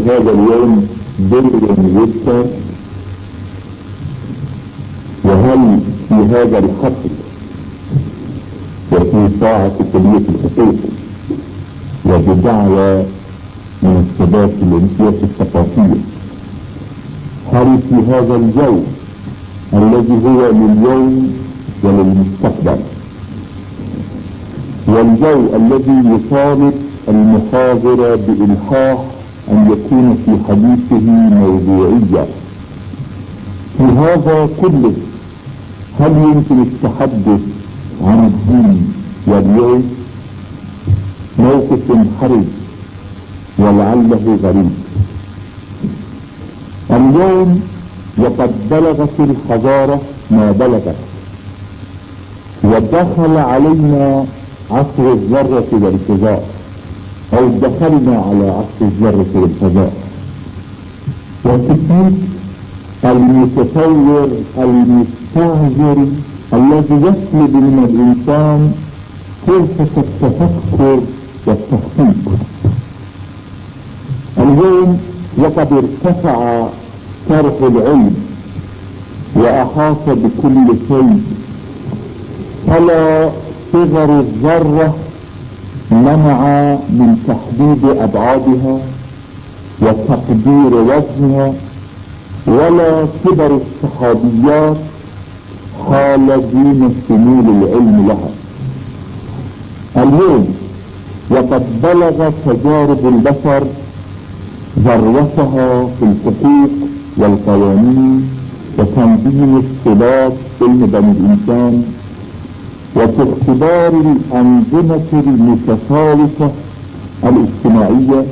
هذا اليوم بر يذكر؟ وهل في هذا الحفل وفي ساعة كلية الحقوق وبدعوة من الشباب في الانسياس الثقافية، هل في هذا الجو الذي هو لليوم وللمستقبل، والجو الذي يطالب المحاضر بإلحاح أن يكون في حديثه موضوعية، في هذا كله هل يمكن التحدث عن الدين واليوم؟ موقف حرج ولعله غريب. اليوم وقد بلغت الحضارة ما بلغت، ودخل علينا عصر الذرة والفضاء، او دخلنا على عصر الذرة والفضاء، والتكنيك المتطور المستعجل الذي يطلب من الانسان فرصة التفكر والتخطيط. اليوم وقد ارتفع طرح العلم واحاط بكل شيء، فلا صغر الذرة منع من تحديد ابعادها وتقدير وزنها، ولا كبر الصحابيات حال دون شمول العلم لها. اليوم وقد بلغ تجارب البشر ذروتها في الحقوق والقوانين وتنظيم الصلات بين بني الانسان، وفي اختبار الانظمة المتفاوتة الاجتماعية.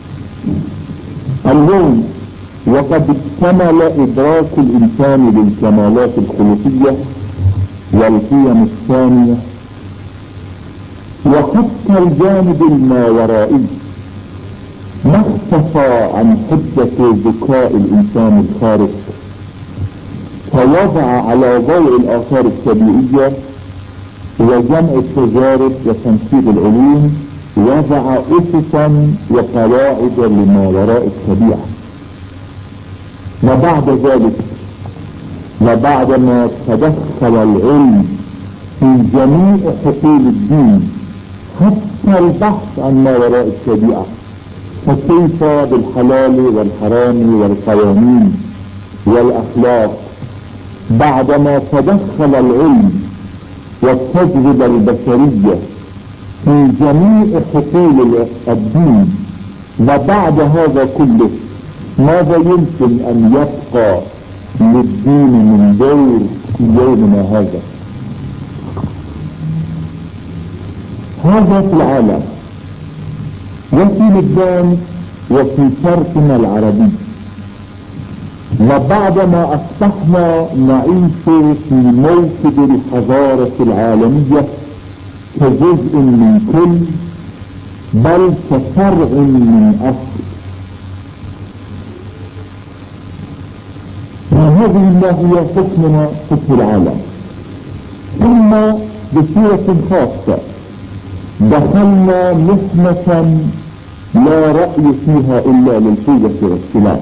اليوم وقد اكتمل ادراك الانسان للكمالات الخلقية والقيم الثانية، وحتى الجانب الماورائي ما اختفى عن حدة ذكاء الانسان الخارق، فوضع على ضوء الاثار الطبيعية وجمع التجارب وتنسيق العلوم، وضع اسسا وقواعد لما وراء الطبيعة. وبعد ذلك وبعدما تدخل العلم في جميع حقول الدين حتى البحث عن ما وراء الطبيعة، فكيف بالحلال والحرام والقوانين والأخلاق؟ بعدما تدخل العلم والتجربة البشرية في جميع حقول الدين، وبعد هذا كله ماذا يمكن أن يبقى للدين من دور في يومنا هذا؟ هذا في العالم وفي لبنان وفي شرقنا العربي. وبعدما اصبحنا نعيش في موكب الحضارة العالمية كجزء من كل، بل كفرع من اصل. وهذه ما هي حكمنا في العالم. ثم بصورة خاصة دخلنا محنة لا رأي فيها إلا للقوة والسلاح،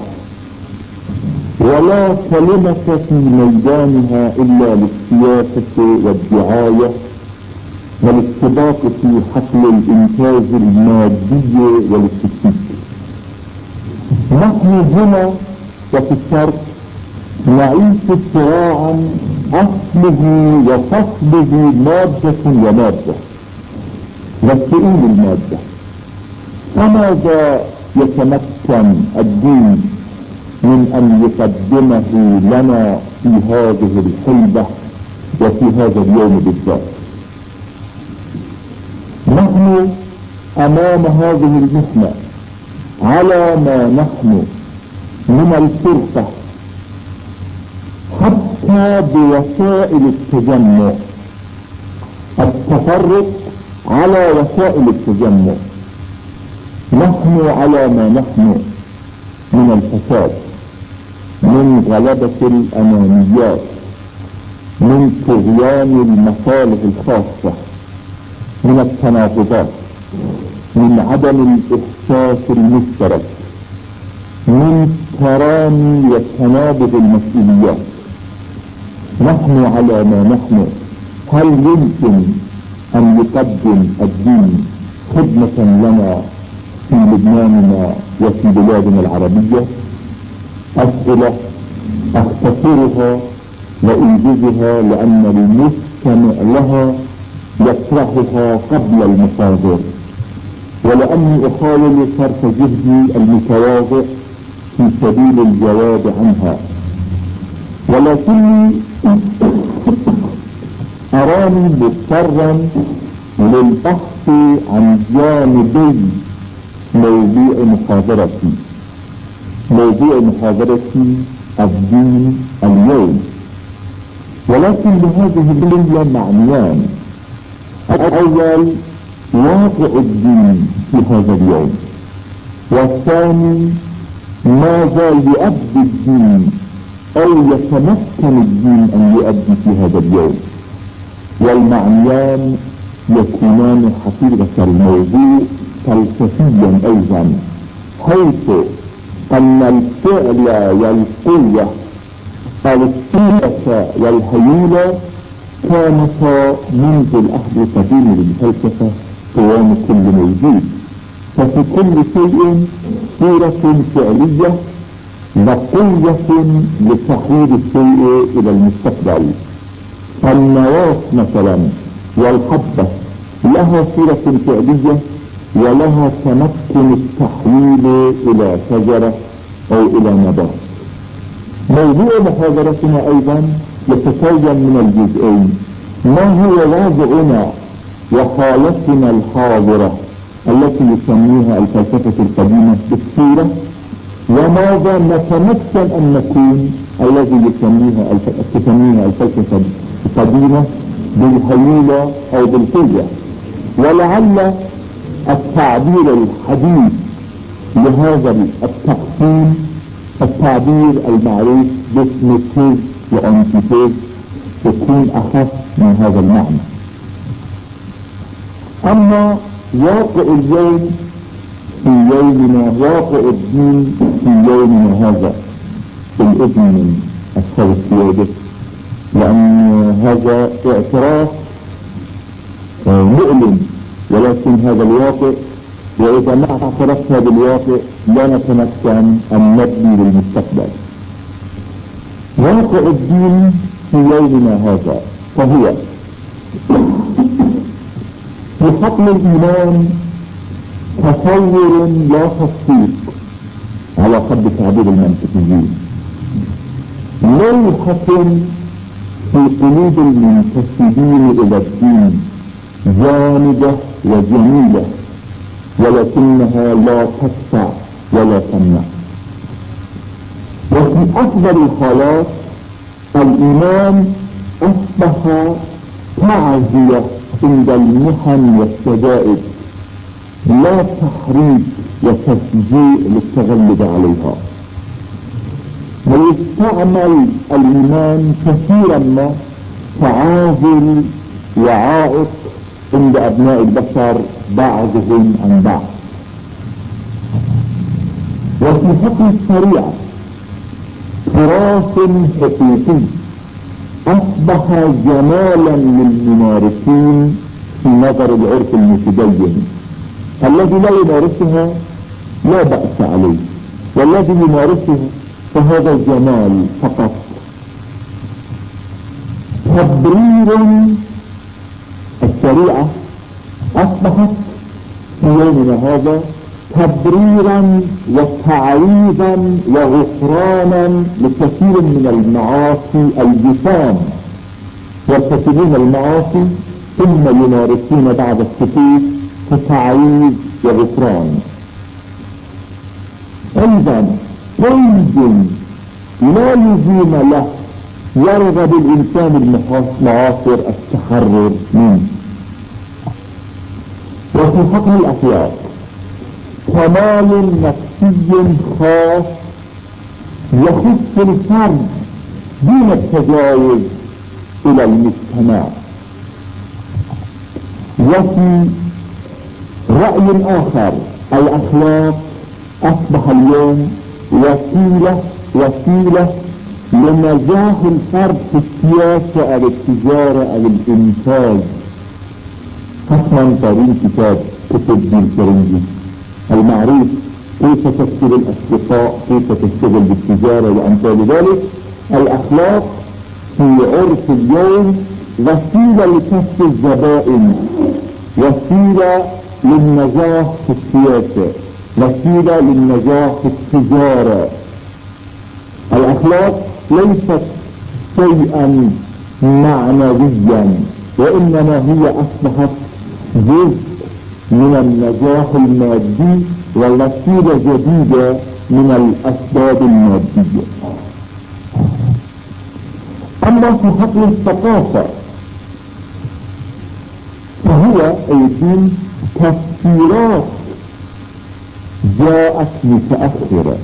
ولا كلمة في ميدانها إلا للسياسة والدعاية والارتباط في حقل الإنتاج المادي والاستثمار. نحن هنا وفي الشرق نعيش صراعا أصله وفصله مادة ومادة والشؤون المادة. فماذا يتمكن الدين من أن يقدمه لنا في هذه الحلبة وفي هذا اليوم بالذات؟ نحن أمام هذه المحنة على ما نحن من الفرقة حتى بوسائل التجمع، التفرق على وسائل التجمع. نحن على ما نحن من الفساد، من غلبة الأنانيات، من طغيان المصالح الخاصة، من التناقضات، من عدم الإحساس المشترك، من ترامي وتنابض المسؤوليات. نحن على ما نحن، هل يمكن أن يقدم الدين خدمة لنا في لبناننا وفي بلادنا العربية؟ أسئلة أختصرها وأنجزها لأن المستمع لها يطرحها قبل المحاضر، ولأني أحاول صرف جهدي المتواضع في سبيل الجواب عنها، ولكني أراني مضطرا للبحث عن جانبي موضوع محاضرتي. موضوع محاضرتي الدين اليوم، ولكن لهذه الليلة معنيان: الأول واقع الدين في هذا اليوم، والثاني ماذا يؤدي الدين أو يتمكن الدين أن يؤدي في هذا اليوم. والمعنيان يكونان حقيقة الموضوع فلسفيا أيضا، حيث أن الفعل والقوة أو السياسة والهيولة كانتا منذ العهد القديم للفلسفة قوام كل موجود، ففي كل شيء صورة فعلية وقوة لتحويل الشيء إلى المستقبل. النواة مثلا والحبة لها صورة فعلية ولها تمكن التحويل إلى شجرة أو إلى نبات. موضوع محاضرتنا أيضا يتكون من الجزئين: ما هو وضعنا وحالتنا الحاضرة التي يسميها الفلسفة القديمة بالصورة، وماذا نتمكن أن نكون الذي تسميها الفلسفة القديمة بالهيولة أو بالقوة. ولعل التعبير الحديث لهذا التقسيم التعبير المعروف باسم تيز وأنتيتيز يكون أخف من هذا المعنى. أما واقع اليوم في يومنا، واقع الدين في يومنا هذا، بالإذن من أصحاب السيادة، لأن هذا اعتراف مؤلم، ولكن هذا الواقع، وإذا ما اعترفنا بالواقع لا نتمكن أن نبني للمستقبل. واقع الدين في يومنا هذا فهو في حقل الإيمان تصور لا تصديق على قد تعبير المنطقيين، لوحة في قلوب المنتسبين إلى الدين جامدة وجميلة، ولكنها لا تدفع ولا تمنع. وفي أفضل الحالات الإيمان أصبح تعزية عند المحن والشدائد، لا تحريك وتشجيع للتغلب عليها. ويستعمل الإيمان كثيرا ما كعازل وعائق عند أبناء البشر بعضهم عن بعض. وفي حكم الشريعة تراث حقيقي أصبح جمالا للممارسين في نظر العرف المتدين. الذي لا يمارسها لا بأس عليه، والذي يمارسها فهذا جمال فقط. تبرير الشريعة أصبحت في يومنا هذا تبريرا وتعويضا وغفرانا لكثير من المعاصي الجسام، يرتكبون المعاصي ثم يمارسون بعد السكوت كتعويض وغفران. أيضا قيد لا يزيم له يرغب الإنسان المعاصر التحرر منه. وفي حكم الأخلاق كمال نفسي خاص يخص الفرد دون التجاوز إلى المجتمع. وفي رأي آخر الأخلاق أصبح اليوم وسيلة لنجاح الفرد في السياسة او التجارة او الانتاج. حسنا قارين كتب بالفرنجي المعروف كيف تكسب الاصدقاء، كيف تشتغل بالتجارة وامثال ذلك. الاخلاق في عرف اليوم وسيلة لكسب الزبائن، وسيلة للنجاح في السياسة، وسيلة للنجاح في التجارة. الأخلاق ليست شيئا معنويا، وإنما هي أصبحت جزء من النجاح المادي ووسيلة جديدة من الأسباب المادية. أما في حقل الثقافة فهي أيضا تفسيرات جاءت متأخرة،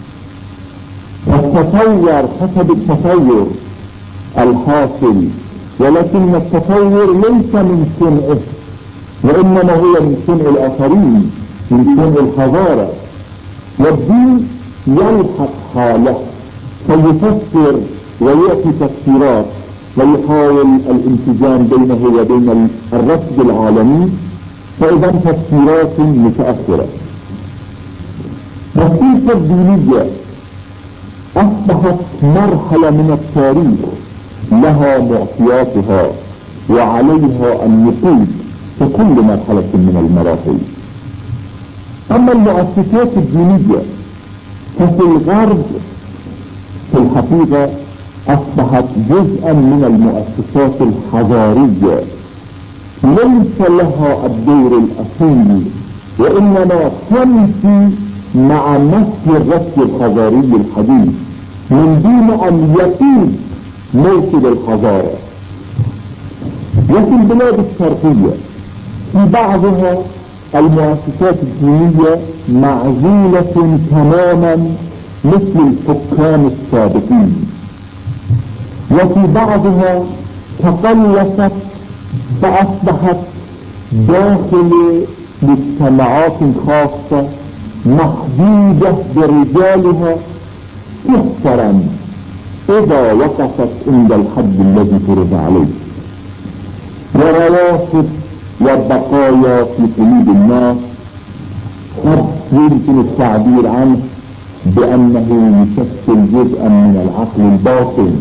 التطور حسب التطور الحاصل، ولكن التطور ليس من صنعه وإنما هو من صنع الآخرين، من صنع الحضارة. والدين يلحق حاله فيفسر ويأتي تفسيرات ويحاول الانسجام بينه وبين الرصد العالمي، فإذا تفسيرات متأخرة. والسلسلة الدينية أصبحت مرحلة من التاريخ لها معطياتها وعليها النقود في كل مرحلة من المراحل. أما المؤسسات الدينية ففي الغرب في الحقيقة أصبحت جزءا من المؤسسات الحضارية، ليس لها الدور الأصيل وإنما تمشي مع نفس الركب الحضاري الحديث من دون أن يقود موكب الحضارة. وفي البلاد الشرقية في بعضها المؤسسات الدينية معزولة تماما مثل الحكام السابقين، وفي بعضها تقلصت فأصبحت داخل مجتمعات خاصة محدودة برجالها تحترم إذا وقفت عند الحد الذي فرض عليه، وروافد والبقايا في قلوب الناس قد يمكن التعبير عنه بأنه يشكل جزءا من العقل الباطن.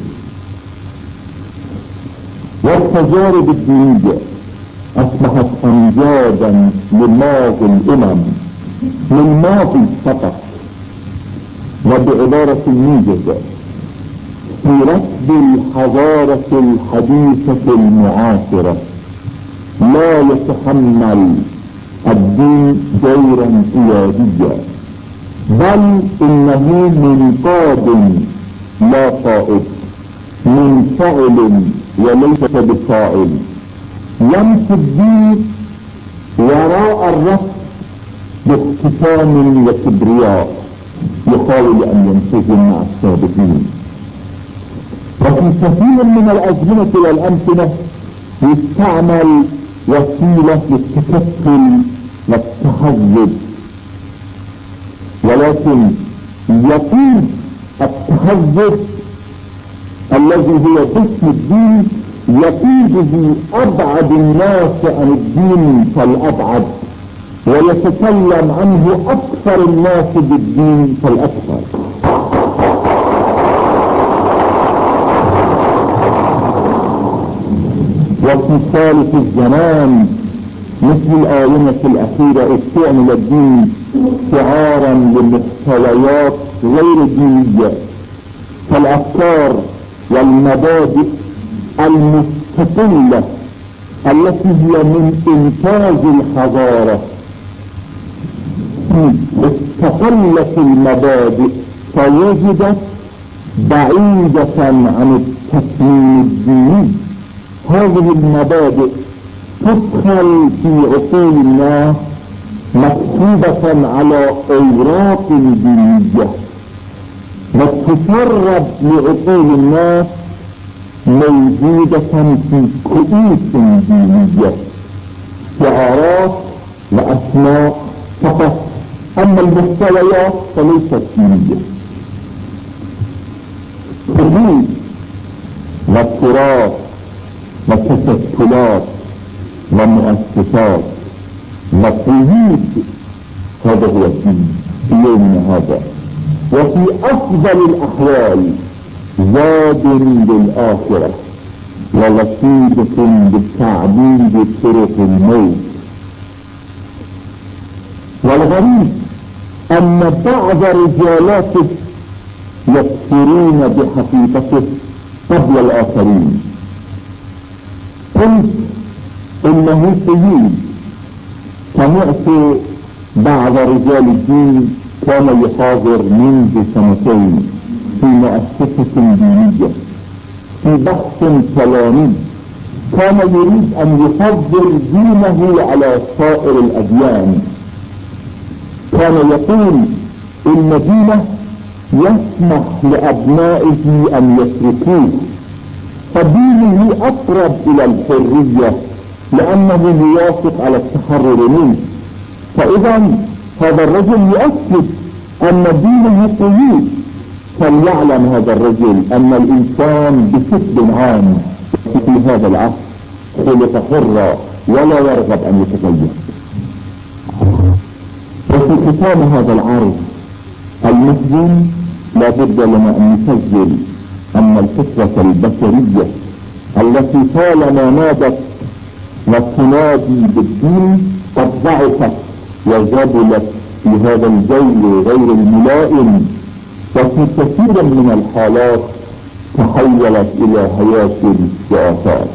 والتجارب الدينية أصبحت أمجادا لماضي الأمم، للماضي فقط، وبعبارة موجزة في ركب الحضارة الحديثة المعاصرة لا يتحمل الدين دورا قياديا، بل إنه منقاد لا قائد، منفعل وليس بفاعل، يمشي الدين وراء الركب باختفام وكبرياء، يحاول أن ينسجم مع السابقين. وفي كثير من الأزمنة والأمثلة يستعمل وسيلة للتكتل والتهذب، ولكن يقود التهذب الذي هو باسم الدين يقوده أبعد الناس عن الدين فالأبعد، ويتكلم عنه أكثر الناس بالدين فالأكثر. وفي ثالث الزمان مثل الآونة الأخيرة استعمل الدين شعارا لمحتويات غير دينية كالأفكار والمبادئ المستقلة التي هي من إنتاج الحضارة. استقلت المبادئ فوجدت بعيدة عن التصميم الديني. هذه المبادئ تدخل في عقول الناس مكتوبة على أوراق دينية وتسرب لعقول الناس موجودة في كؤوس دينية، شعارات وأسماء فقط أما المحتويات فليست دينية. الدين والتراث والتشكلات والمؤسسات والقيود، هذا هو الدين في يومنا هذا. وفي أفضل الأحوال زاد للآخرة ولطيفة بالتعبيد طرق الموت. والغريب أن بعض رجالاته يكفرون بحقيقته قبل الآخرين. قلت إنه قيود. سمعت بعض رجال الدين كان يحاضر منذ سنتين في مؤسسة دينية في بحث كلامي، كان يريد أن يفضل دينه على سائر الأديان. كان يقول إن دينه يسمح لأبنائه أن يتركوه، فدينه أقرب إلى الحرية لأنه يوافق على التحرر منه. فإذا هذا الرجل يؤكد أن دينه قيود. فليعلم هذا الرجل أن الإنسان بشكل عام في هذا العصر خلق حرا ولا يرغب أن يتغير. وفي ختام هذا العرض المحزن لا بد لنا أن نسجل أن الفطرة البشرية التي طالما نادت وتنادي بالدين قد ضعفت وجبلت في هذا الجو غير الملائم، وفي كثير من الحالات تحولت إلى هياكل وآثار.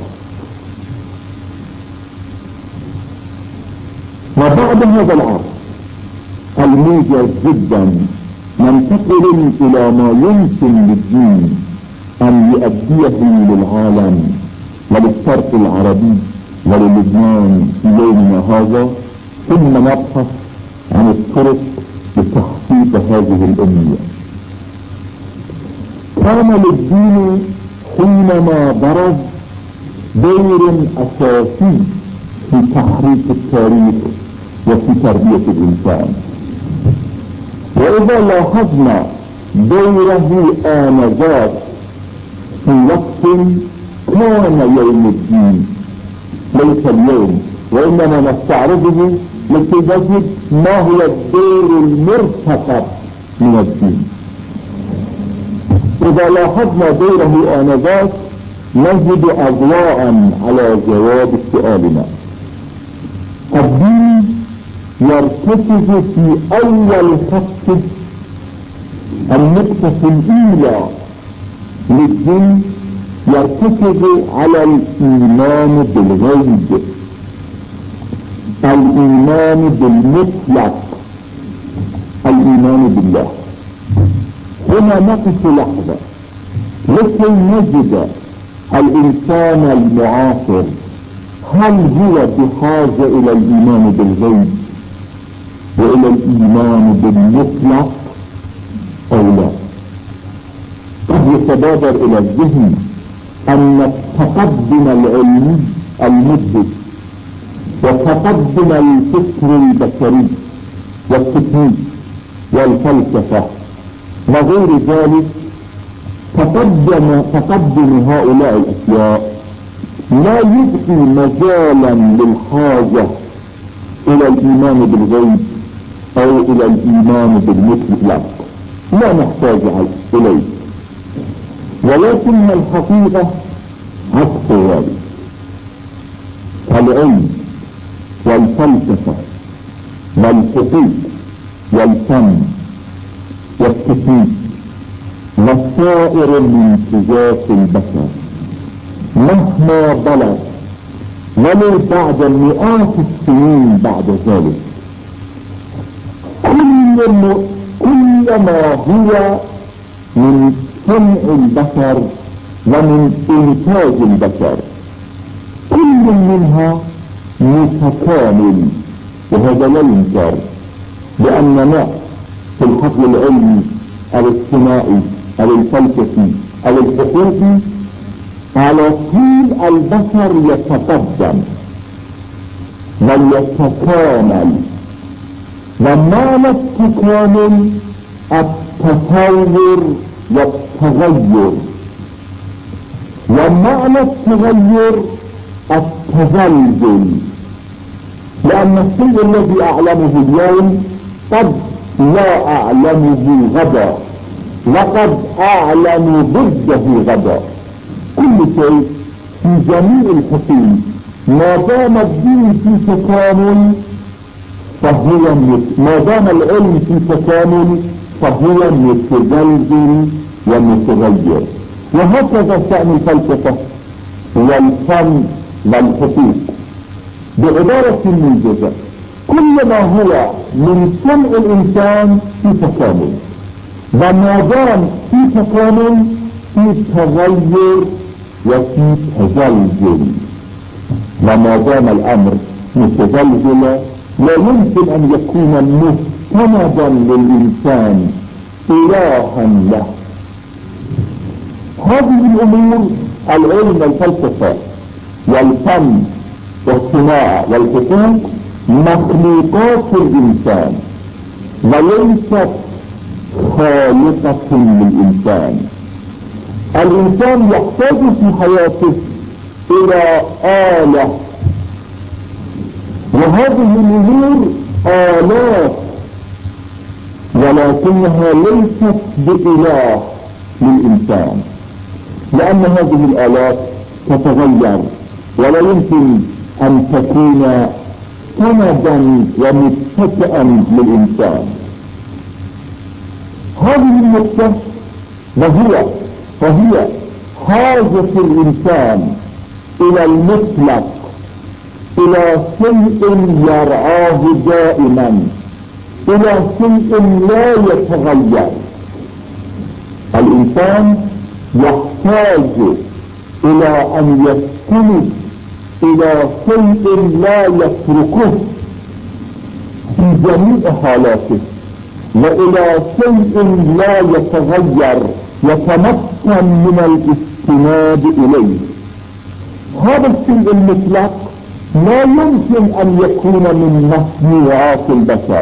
وبعد هذا العصر الموجز جدا ننتقل إلى ما يمكن للدين أن يؤديه للعالم وللشرق العربي وللبنان في يومنا هذا، ثم نبحث عن الطرق لتحقيق هذه الأمنية. كان للدين حينما برز دور أساسي في تحريك التاريخ وفي تربية الإنسان. وإذا لاحظنا دوره آنذاك في وقت كان يوم الدين ليس اليوم، وإنما نستعرضه لكي نجد ما هو الدور المرتقب من الدين. إذا لاحظنا دوره آنذاك نجد أضواء على جواب سؤالنا. الدين يرتكز في أول خط النقطة الأولى للدين، يرتكز على الإيمان بالغيب، الإيمان بالمطلق، الإيمان بالله. هنا نقف لحظة لكي نجد الإنسان المعاصر هل هو بحاجة إلى الإيمان بالغيب وإلى الإيمان بالمطلق أو لا؟ قد يتبادر إلى الذهن أن التقدم العلمي المدهش وتقدم الفكر البشري والتكنيك والفلسفة وغير ذلك تقدم هؤلاء الأشياء لا يبقي مجالا للحاجة إلى الإيمان بالغيب أو إلى الإيمان بالمطلق، لا نحتاج إليه. ولكن الحقيقة عكس ذلك. العلم والفلسفة والحقوق والفن والتكنيك وسائر منتجات البشر مهما بلغ ولو بعد مئات السنين بعد ذلك، كل ما هو من صنع البشر ومن إنتاج البشر كل منها متكامل، وهذا لا ينكر، لأننا في الحقل العلمي أو الصناعي أو الفلسفي أو الحقوقي على طول البشر يتقدم ويتكامل ومعنى التكامل التطور والتغير، ومعنى التغير التزلزل، لأن الشيء الذي أعلمه اليوم قد لا أعلمه غدا، وقد أعلم ضده غدا. كل شيء في جميع الحقول ما دام الدين في تكامل فهو ما دام العلم في تكامل فهو متزلزل ومتغير. وهكذا شأن الفلسفة والفن والحقوق. بعبارة موجزة، كل ما هو من صنع الإنسان في تكامل، وما دام في تكامل في تغير وفي تزلزل، وما دام الأمر متزلزلا لا يمكن أن يكون مستندا للإنسان إلها له. هذه الأمور العلم والفلسفة والفن والصناعة والحقوق مخلوقات الإنسان وليست خالقة للإنسان. الإنسان يحتاج في حياته إلى آلة، وهذه الأمور آلات ولكنها ليست بإله للإنسان، لأن هذه الآلات تتغير ولا يمكن أن تكون سندا ومتكئا للإنسان. هذه النقطة وهي حاجة الإنسان إلى المطلق، إلى شيء يرعاه دائما، إلى شيء لا يتغير. الإنسان يحتاج إلى أن يستند إلى شيء لا يتركه في جميع حالاته، وإلى شيء لا يتغير يتمكن من الاستناد إليه. هذا الشيء المطلق لا يمكن أن يكون من مصنوعات البشر.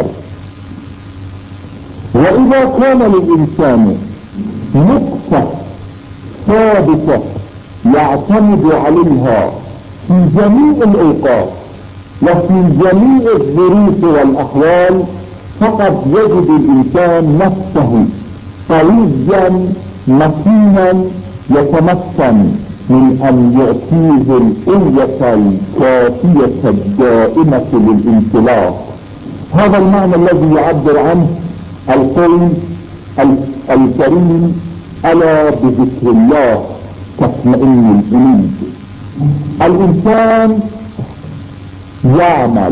وإذا كان للإنسان نقطة ثابتة يعتمد عليها في جميع الأوقات وفي جميع الظروف والأحوال، فقد يجد الإنسان نفسه قويا متينا يتمكن من أن يعطيه القوة الكافية الدائمة للانطلاق. هذا المعنى الذي يعبر عنه القول الكريم: ألا بذكر الله تطمئن القلوب. الإنسان يعمل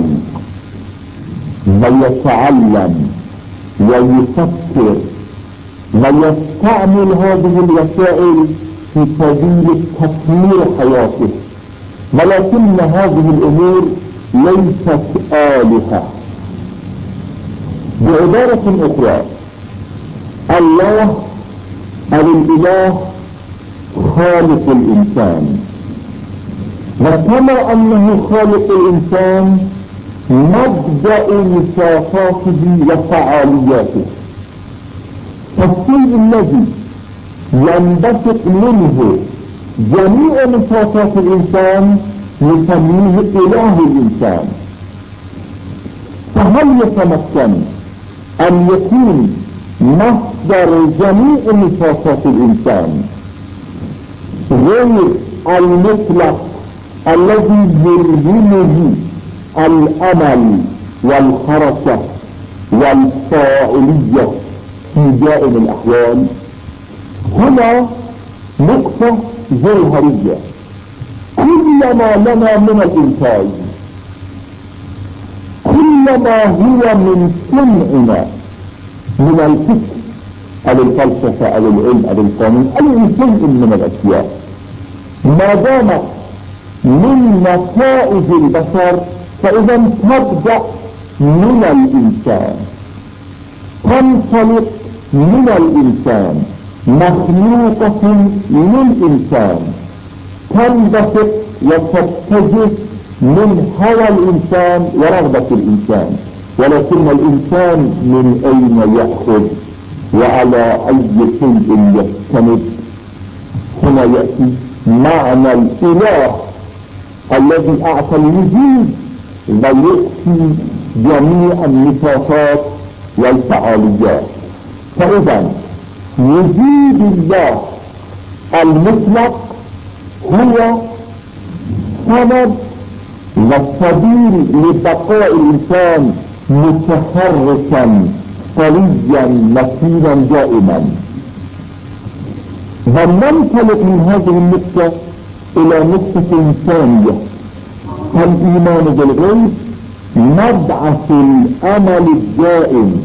ويتعلم ويفكر ويستعمل هذه الوسائل في سبيل تطوير حياته، ولكن هذه الأمور ليست آلهة. بعبارة أخرى، الله أو الإله خالق الإنسان، وكما أنه خالق الإنسان مبدأ نشاطاته وفعالياته، فالشيء الذي ينبثق منه جميع نشاطات الإنسان نسميه إله الإنسان. فهل يتمكن أن يكون مصدر جميع نشاطات الإنسان غير المطلق الذي يلزمه الأمل والحركة والفاعلية في دائم الأحوال؟ هنا نقطة جوهرية. كلما لنا من الإنتاج، كلما هو من صنعنا من الفكر أو الفلسفة أو العلم أو القانون أو شيء من الأشياء، ما دامت من نتائج البشر فإذا تبدأ من الإنسان، تنطلق من الإنسان، مخلوقة للإنسان، تنبثق وتتجه من هوى الإنسان ورغبة الإنسان. ولكن الإنسان من أين يأخذ وعلى أي شيء يستند؟ هنا يأتي معنى الإله الذي أعطى الوجود ويؤتي جميع النشاطات والفعاليات. فإذا وجود الله المطلق هو سبب والسبيل لبقاء الإنسان متحركا طريا متينا دائما. وننطلق من هذه النقطة إلى نقطة ثانية، الإيمان بالغيب مبعث الأمل الدائم،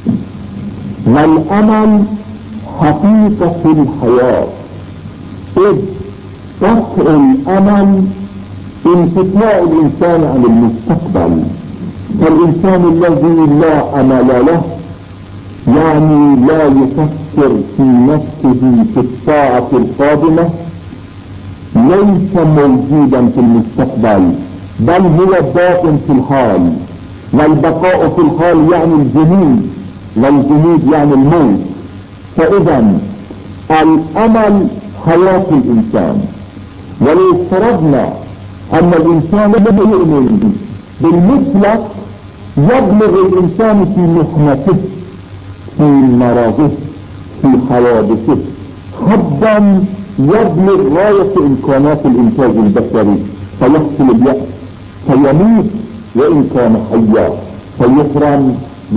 والأمل حقيقة الحياة، إذ قطع الأمل انقطاع الإنسان عن المستقبل. فالإنسان الذي لا أمل له يعني لا يفكر في نفسه في الساعة القادمة، ليس موجودا في المستقبل، بل هو باق في الحال، والبقاء في الحال يعني الجنود، والجنود يعني الموت. فإذا الأمل حياة الإنسان. ولو افترضنا أن الإنسان لا يؤمن بالمطلق، يبلغ الإنسان في محنته، في مرضه، في حوادثه، حتى يبلغ غاية إمكانات الإنتاج البشري، فيحصل اليأس، فيموت وإن كان حيا، فيحرم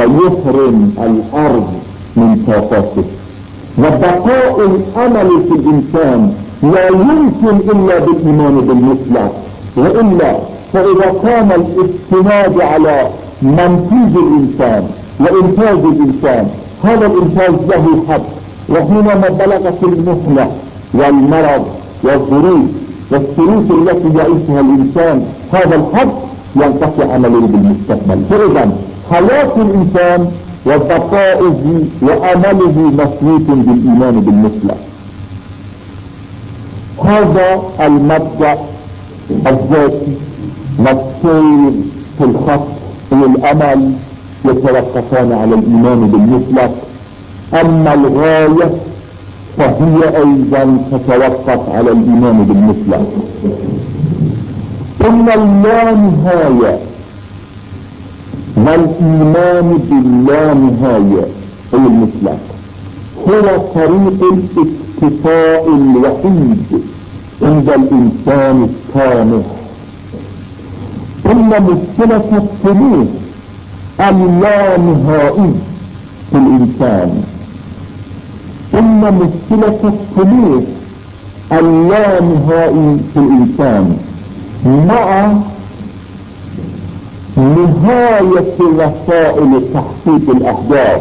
الأرض من طاقاته. وبقاء الأمل في الإنسان لا يمكن إلا بالإيمان بالمطلق، وإلا فإذا كان الاستناد على منتوج الإنسان وإنتاج الإنسان، هذا الإنتاج له حد، وحينما بلغت المحنة والمرض والظروف والشروط التي يعيشها الإنسان هذا الحد، ينقطع عمله بالمستقبل. فإذا حياة الإنسان وبقائه وأمله مسلوط بالإيمان بالمطلق. هذا المبدأ الذاتي والسير في الخط والأمل يتوقفان على الإيمان بالمطلق، أما الغاية فهي أيضا تتوقف على الإيمان بالمطلق. إن اللانهاية والإيمان باللانهاية المطلق هو طريق الاكتفاء الوحيد عند الإنسان الطامح. إن مشكلة الطموح اللانهائي في الإنسان، إن مشكلة الطموح اللانهائي في الإنسان مع نهاية وسائل تحقيق الأهداف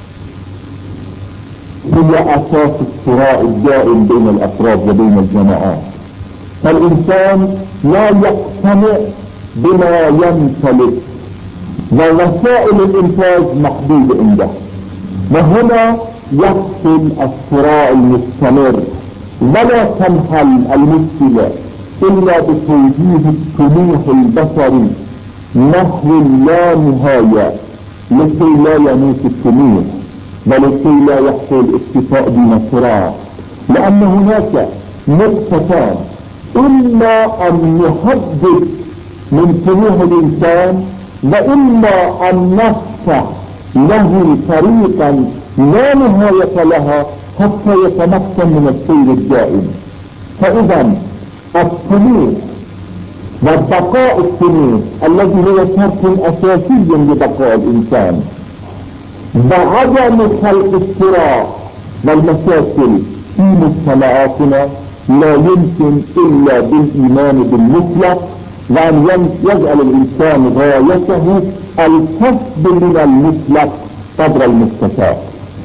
هي أساس الصراع الدائم بين الأفراد وبين الجماعات. فالإنسان لا يقتنع بما يمتلك، ووسائل الإنتاج محدودة عنده، وهنا يحصل الصراع المستمر. ولا تنحل المشكلة إلا بتوجيه الطموح البشري نحو اللانهاية، لكي لا يموت الطموح ولكي لا يحصل اكتفاء دون صراع. لأن هناك نقطتان، إما أن نحدد من طموح الإنسان، وإما أن نفتح له طريقا لا نهاية لها حتى يتمكن من السير الدائم. فإذا الطموح وبقاء الطموح الذي هو شرط أساسي لبقاء الإنسان، وعدم خلق الصراع والمشاكل في مجتمعاتنا لا يمكن إلا بالإيمان بالمطلق، وأن يجعل الإنسان غايته الكسب من المطلق قدر المستطاع.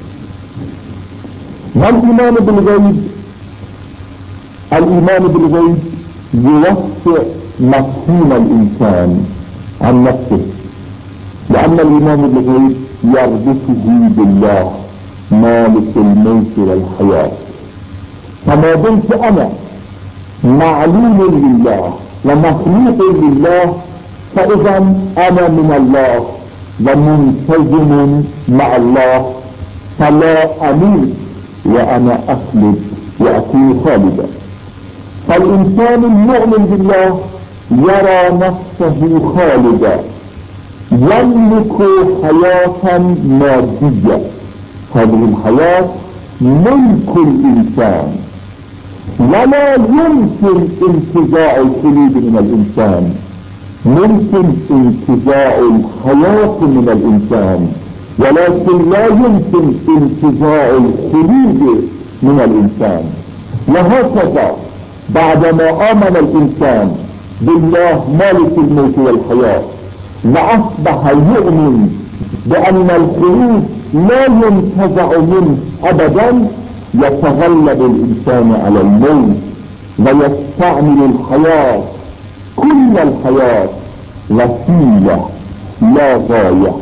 والإيمان بالغيب، الإيمان بالغيب يوسع مفهوم الإنسان عن نفسه، لأن الإيمان بالغيب يربطه بالله مالك الموت والحياة. فما دمت أنا معلوم لله ومخلوق لله، فإذا أنا من الله ومنسجم مع الله فلا أموت وأنا أخلد وأكون خالدا. فالإنسان المؤمن بالله يرى نفسه خالدا، يملك حياة مادية. هذه الحياة ملك الإنسان، ولا يمكن انتزاع الخلود من الإنسان، ممكن انتزاع الحياة من الإنسان، ولكن لا يمكن انتزاع الخلود من الإنسان. وهكذا بعدما آمن الإنسان بالله مالك الموت والحياة وأصبح يؤمن بأن الخلود لا ينتزع منه أبدا، يتغلب الإنسان على الموت ويستعمل الحياة، كل الحياة وسيلة لا غاية.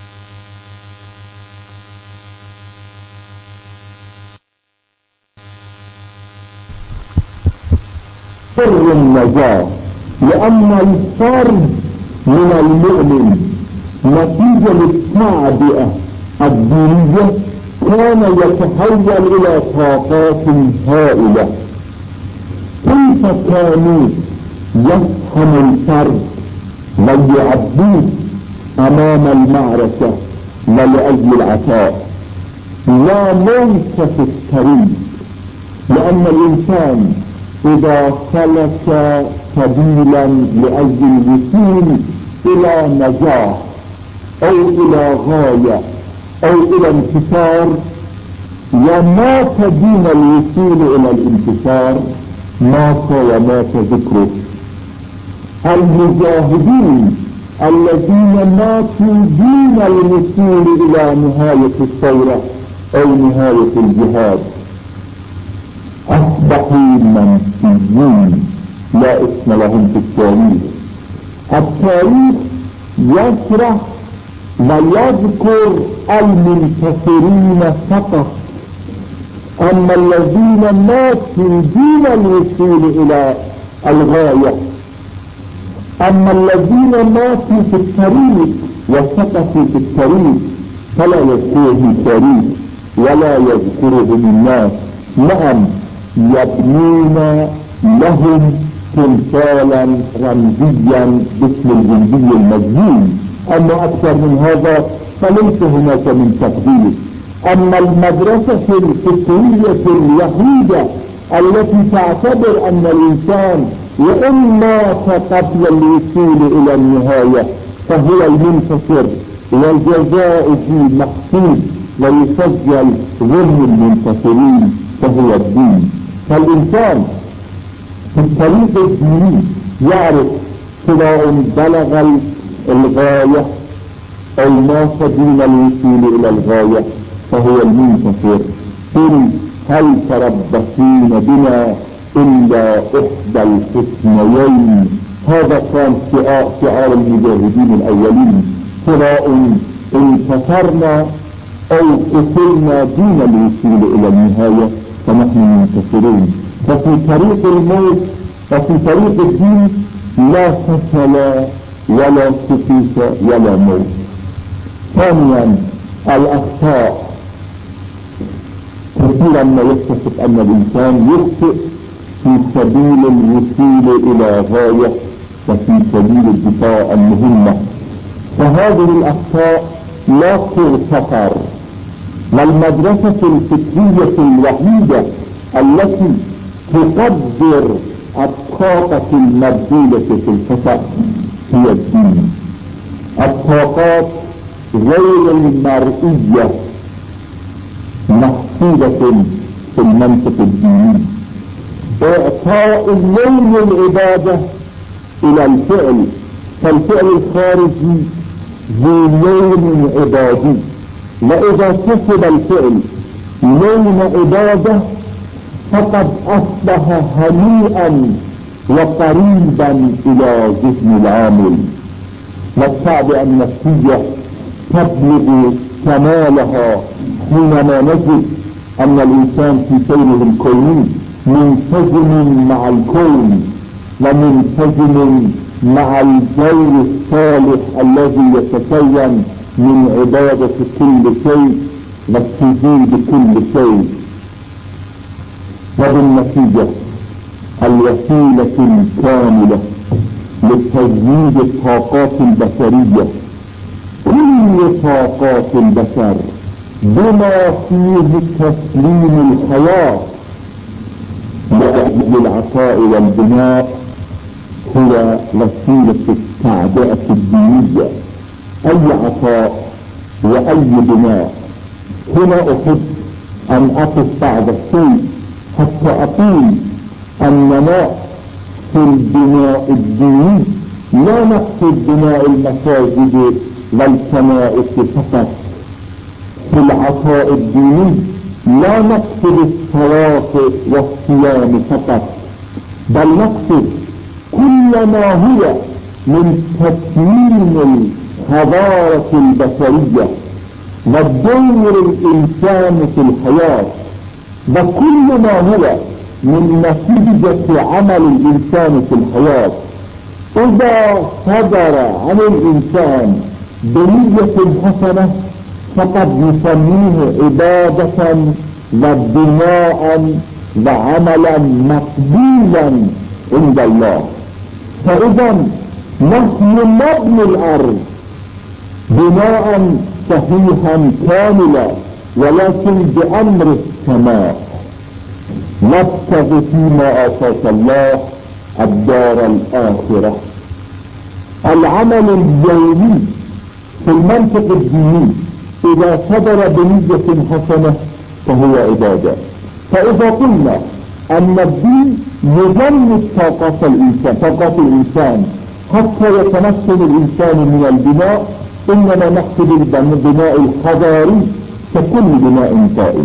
سر النجاة، لأن الفرد من المؤمن نتيجة للتعبئة الدينية كان يتحول إلى طاقات هائلة. كيف كانوا يفهم الفرد ويعبوه أمام المعركة ولأجل العطاء؟ لا موت في الطريق، لأن الإنسان إذا سلك سبيلا لأجل الوصول إلى نجاح أو إلى غاية أو إلى انتصار، ومات دون الوصول إلى الانتصار مات ومات ذكره. المجاهدين الذين ماتوا دون الوصول إلى نهاية الثورة أو نهاية الجهاد أصبحوا منسيين، لا اسم لهم في التاريخ. التاريخ يشرح ويذكر المنتصرين فقط، أما الذين ماتوا دون الوصول إلى الغاية، أما الذين ماتوا في الطريق وسقطوا في الطريق فلا يذكرهم التاريخ ولا يذكرهم الناس. نعم، يبنون لهم تمثالا رمزيا باسم الجندي المجنون، أما أكثر من هذا فليس هناك من تقدير. أما المدرسة الفكرية الوحيدة التي تعتبر أن الإنسان وإن مات قبل الوصول إلى النهاية فهو المنتصر، والجزاء فيه محسوب ويسجل ضمن المنتصرين، فهو الدين. فالإنسان في الطريق الديني يعرف سواء بلغ الغاية أو مات دون الوصول إلى الغاية فهو المنتصر. قل هل تربصون بنا إلا إحدى الحسنيين. هذا كان شعار المجاهدين الأولين، سواء انتصرنا أو قتلنا دون الوصول إلى النهاية فنحن منتصرون. ففي طريق الموت وفي طريق الدين لا فشل ولا سقوط ولا موت. ثانيا، الأخطاء. كثيرا ما يكتشف أن الإنسان يخطئ في سبيل الوصول إلى غاية وفي سبيل الدفاع عن مهمة، فهذه الأخطاء لا تغتفر. والمدرسة الفكرية الوحيدة التي تقدر الطاقة المبذولة في الخطأ هي الدين. الطاقات غير المرئية محسوبة في المنطق الديني. إعطاء اللون العبادة إلى الفعل، فالفعل الخارجي ذو لون عبادي، وإذا كسب الفعل لون عبادة فقد أصبح هنيئا وقريبا إلى ذهن العامل. والتعبئة النفسية تبلغ كمالها حينما نجد أن الإنسان في سيره الكوني منسجم مع الكون ومنسجم مع الجو الصالح الذي يتكون من عبادة كل شيء والسجود كل شيء. وبالنتيجة الوسيلة الكاملة لتجديد الطاقات البشرية، كل طاقات البشر بما فيه تسليم الحياة لأجل العطاء والبناء، هو وسيلة التعبئة الدينية. أي عطاء وأي بناء. هنا أحب أن أقف بعض الشيء حتى أقول أننا في البناء الديني لا نقصد بناء المساجد والكنائس فقط. في العطاء الديني لا نقصد الصلاة والصيام فقط، بل نقصد كل ما هو من تكوين الحضارة البشرية والدور الإنسان في الحياة، وكل ما هو من نتيجة عمل الإنسان في الحياة. إذا صدر عن الإنسان بنية حسنة فقد يسميه عبادة وبناء وعملا مقبولا عند الله. فإذا نحن نبني الأرض بناء صحيحا كاملا، ولكن بأمر السماء. نبتغ فيما آتاك الله الدار الآخرة. العمل اليومي في المنطق الديني إذا صدر بنية حسنة فهو عبادة. فإذا قلنا أن الدين يجمد طاقات الإنسان حتى يتمكن الإنسان من البناء، إنما نقصد البناء الحضاري ككل بناء قائم.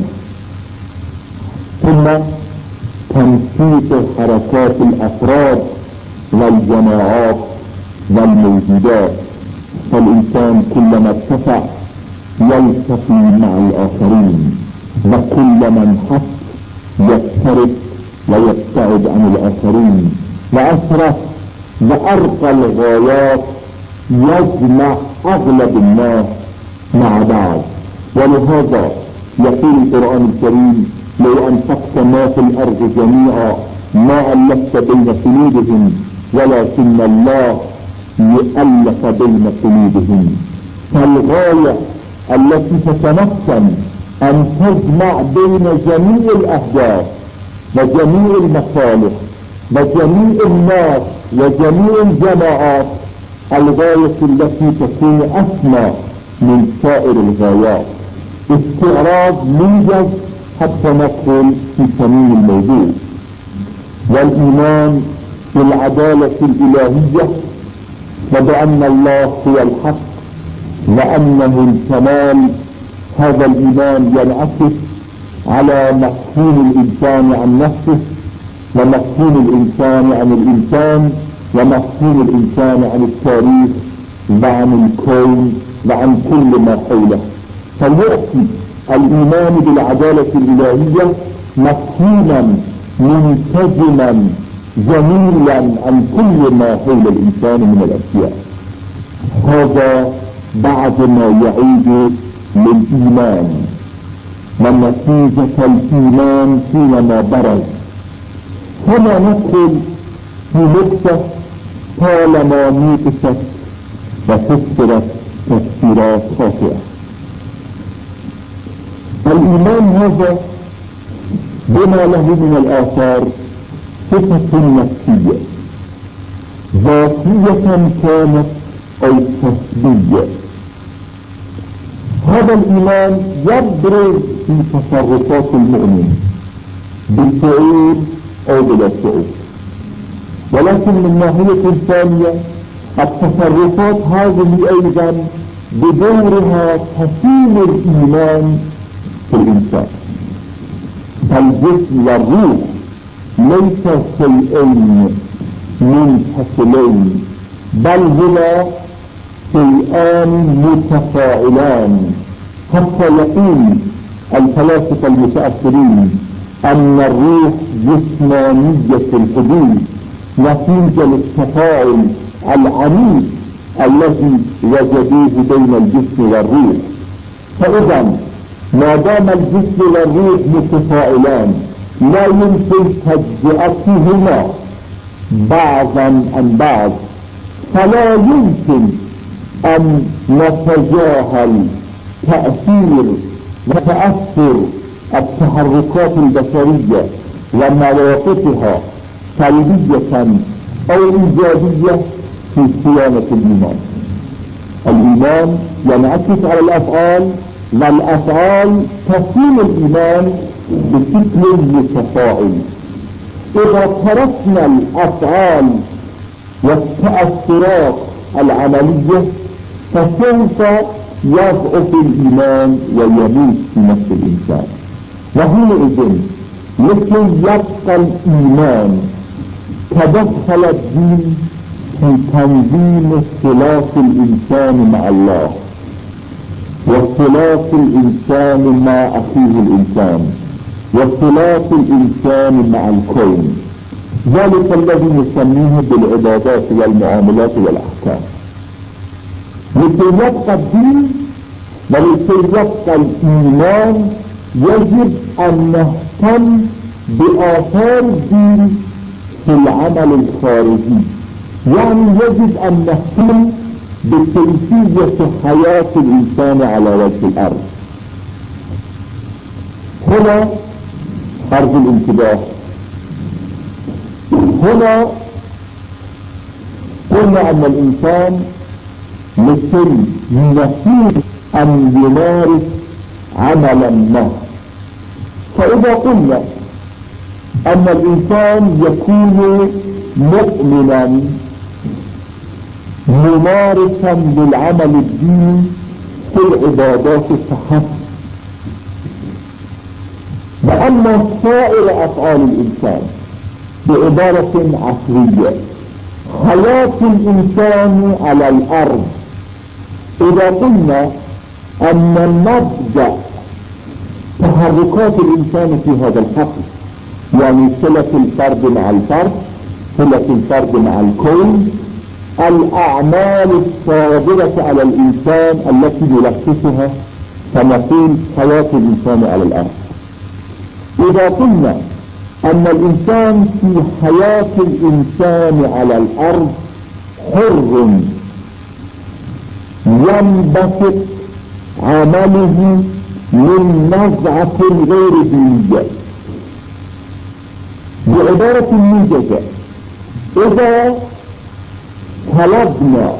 ثم تنسيق حركات الأفراد والجماعات والموجودات. فالإنسان كلما ارتفع يلتقي مع الآخرين، وكلما انحط يفترق ويبتعد عن الآخرين، وأشرف وأرقى الغايات يجمع أغلب الناس مع بعض. ولهذا يقول القرآن الكريم: لو أنفقت ما في الأرض جميعا ما ألفت بين قلوبهم ولكن الله يؤلف بين قلوبهم. فالغاية التي تتمكن أن تجمع بين جميع الأهداف وجميع المصالح وجميع الناس وجميع الجماعات، الغاية التي تكون أسمى من سائر الغايات. استعراض موجز حتى ندخل في صميم الموضوع. والإيمان بالعدالة الإلهية، وبأن الله هو الحق وأنه الكمال. هذا الإيمان ينعكس على مفهوم الإنسان عن نفسه، ومفهوم الإنسان عن الإنسان، ومفهوم الإنسان عن التاريخ وعن الكون وعن كل ما حوله. فيأتي الإيمان بالعدالة الإلهية مفهوما منسجما جميلا عن كل ما حول الإنسان من الأشياء. هذا بعد ما يعود للإيمان ونتيجة الإيمان حينما برز. هنا ندخل في نقطة طالما نوقفت وفسرت تفسيرات خاطئة. الإيمان هذا بما له من الآثار صفة نفسية ذاتية كانت أو كسبية. هذا الإيمان يبرز في تصرفات المؤمن بالشعور أو بلا شعور. ولكن من ناحية ثانية التصرفات هذه أيضا بدورها تحسين الإيمان في الإنسان. الجسم والروح ليس شيئين منفصلين، بل هما شيئان متفاعلان. حتى يقول الفلاسفة المتأخرين أن الروح جسمانية الحدود نتيجة للتفاعل العميق الذي وجدوه بين الجسم والروح. فإذا ما دام الجسم والروح متفاعلان لا يمكن تجزئتهما بعضا عن بعض، فلا يمكن أن نتجاهل تأثير وتأثر التحركات البشرية ومواقفها سلبية أو إيجابية في صيانة الإيمان. الإيمان ينعكس على الأفعال، والأفعال تصين الإيمان بشكل متفاعل. إذا تركنا الأفعال والتأثيرات العملية فسوف يضعف الإيمان ويموت في نفس الإنسان. وحينئذ لكي يبقى الإيمان تدخل الدين في تنظيم صلات الإنسان مع الله وصلات الإنسان مع أخيه الإنسان وصلات الإنسان مع الكون، ذلك الذي نسميه بالعبادات والمعاملات والأحكام. لكي يبقى الدين ولكي يبقى الإيمان يجب أن نهتم بآثار الدين في العمل الخارجي، يعني يجب أن نهتم بكيفية حياة الإنسان على وجه الأرض. هنا أرجو الانتباه. هنا قلنا أن الإنسان لكي يستطيع أن يمارس عملا ما، فإذا قلنا أن الإنسان يكون مؤمنا ممارسا للعمل الديني في العبادات فحسب، وأما سائر أفعال الإنسان بعبارة عصرية حياة الإنسان على الأرض، إذا قلنا أن مبدأ تحركات الإنسان في هذا الحقل يعني صلة الفرد مع الفرد، صلة الفرد مع الكون، الأعمال الصادرة على الإنسان التي يلخصها فنقول حياة الإنسان على الأرض. إذا قلنا أن الإنسان في حياة الإنسان على الأرض حر ينبسط عمله من نزعة غير دينية، بعبارة موجزة إذا طلبنا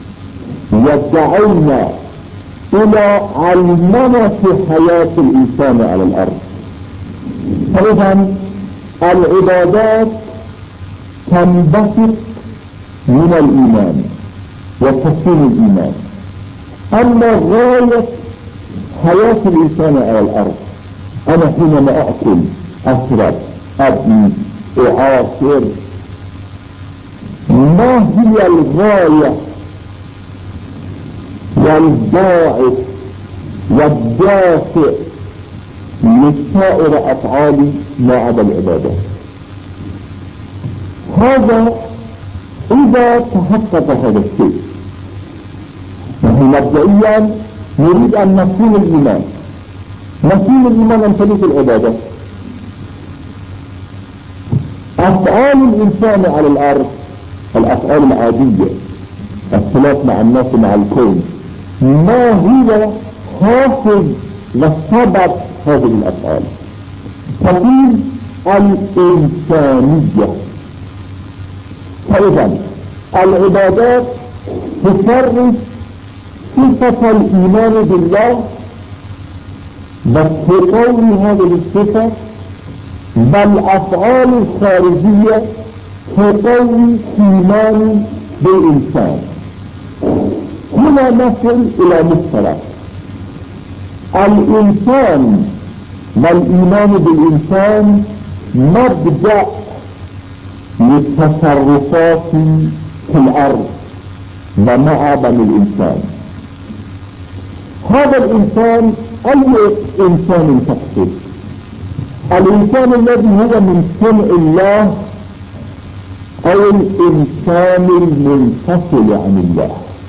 ودعينا إلى علمنة حياة الإنسان على الأرض، فإذا العبادات تنبسط من الإيمان وتكون الإيمان. أما غاية حياة الإنسان على الأرض، أنا حينما أأكل أشرب أبني أعاصر، ما هي الغاية والباعث والدافع لسائر أفعالي ما عدا العبادة؟ هذا إذا تحقق هذا الشيء، نحن مبدئيا نريد أن نصون الإيمان. نصون الإيمان عن طريق العبادة. أفعال الإنسان على الأرض الأفعال العادية، الصلاة مع الناس مع الكون، ما هو حافظ وسبب هذه الأفعال؟ تقول الإنسانية. فإذا العبادات تفرد صفة الإيمان بالله بتقوي هذه الصفة، بل أفعال الخارجية تقوي إيمان بالإنسان. هنا نصل إلى مصطلح الإنسان والإيمان بالإنسان مبدأ للتصرفات في الأرض ومعادن الإنسان. هذا الإنسان أي إنسان تقصد؟ الإنسان الذي هو من صنع الله أو الإنسان المنفصل عن الله؟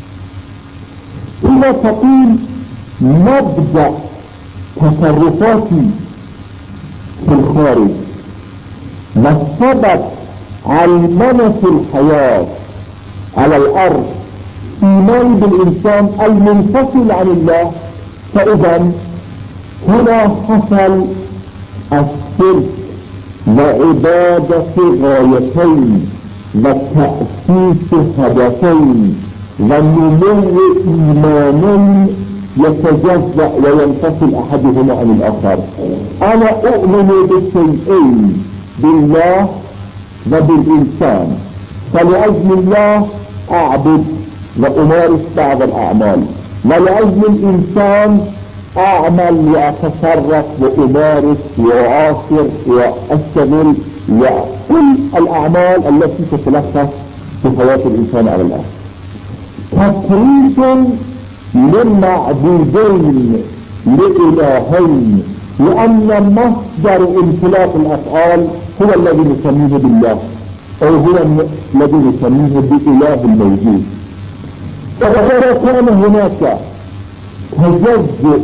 ثم تقول مبدأ تصرفاتي في الخارج والسبب علمنة الحياة على الأرض إيمان بالإنسان المنفصل عن الله. فإذا هنا حصل الشرك وعبادة غايتين وتأسيس هدفين ونمو إيمانين يتجزأ وينفصل أحدهما عن الآخر. أنا أؤمن بالشيئين، بالله وبالإنسان، فلأجل الله أعبد وأمارس بعض الأعمال، ولأجل الإنسان أعمل وأتصرف وأمارس وأعاصر وأشتغل وكل الأعمال التي تتلخص في حياة الإنسان على الأرض. تفريط للمعبودين لإلهين، لأن مصدر انطلاق الأفعال هو الذي نسميه بالله، أو هو الذي نسميه بإله الموجود. فإذا كان هناك تجزؤ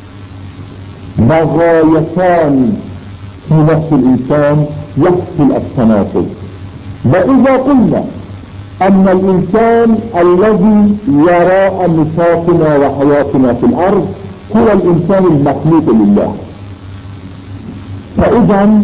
وغايتان في نفس الإنسان يحصل التناقض. وإذا قلنا أن الإنسان الذي يرى نشاطنا وحياتنا في الأرض هو الإنسان المخلوق لله، فإذا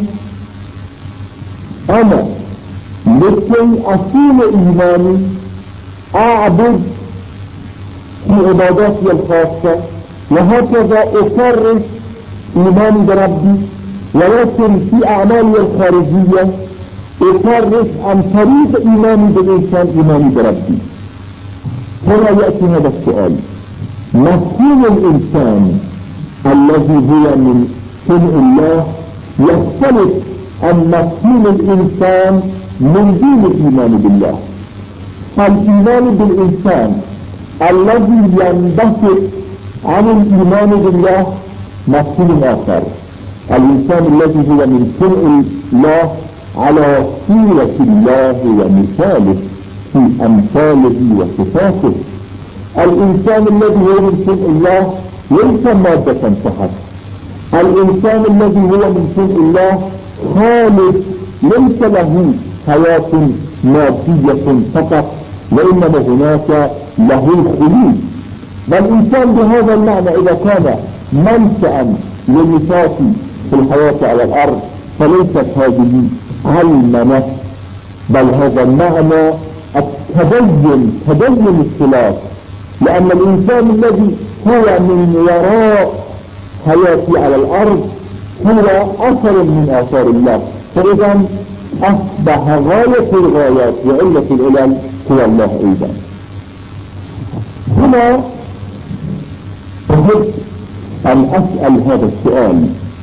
أنا لكي أصيل إيماني أعبد في عباداتي الخاصة، وهكذا أكرس إيماني بربي، ولكن في أعمالي الخارجية أكرس عن طريق إيماني بالإنسان إيماني بربي. هنا يأتي هذا السؤال: مفهوم الإنسان الذي هو من صنع الله يختلف عن مفهوم الإنسان من دون الإيمان بالله. فالإيمان بالإنسان الذي ينبثق عن الإيمان بالله مفهوم آخر. الإنسان الذي هو من صنع الله على صورة الله ومثاله في أمثاله وصفاته. الإنسان الذي هو من صنع الله ليس مادة فقط. الإنسان الذي هو من صنع الله خالد، ليس له حياة مادية فقط، وإنما هناك له الخلود. والإنسان بهذا المعنى إذا كان منشأ للنشاط في الحياة على الأرض فليست هذه علمنة، بل هذا المعنى تدين الخلاف، لأن الإنسان الذي هو من وراء حياتي على الأرض هو أثر من آثار الله، فإذا أصبح غاية الغايات وعلة العلل هو الله أيضا. هنا أحب أن أسأل هذا السؤال: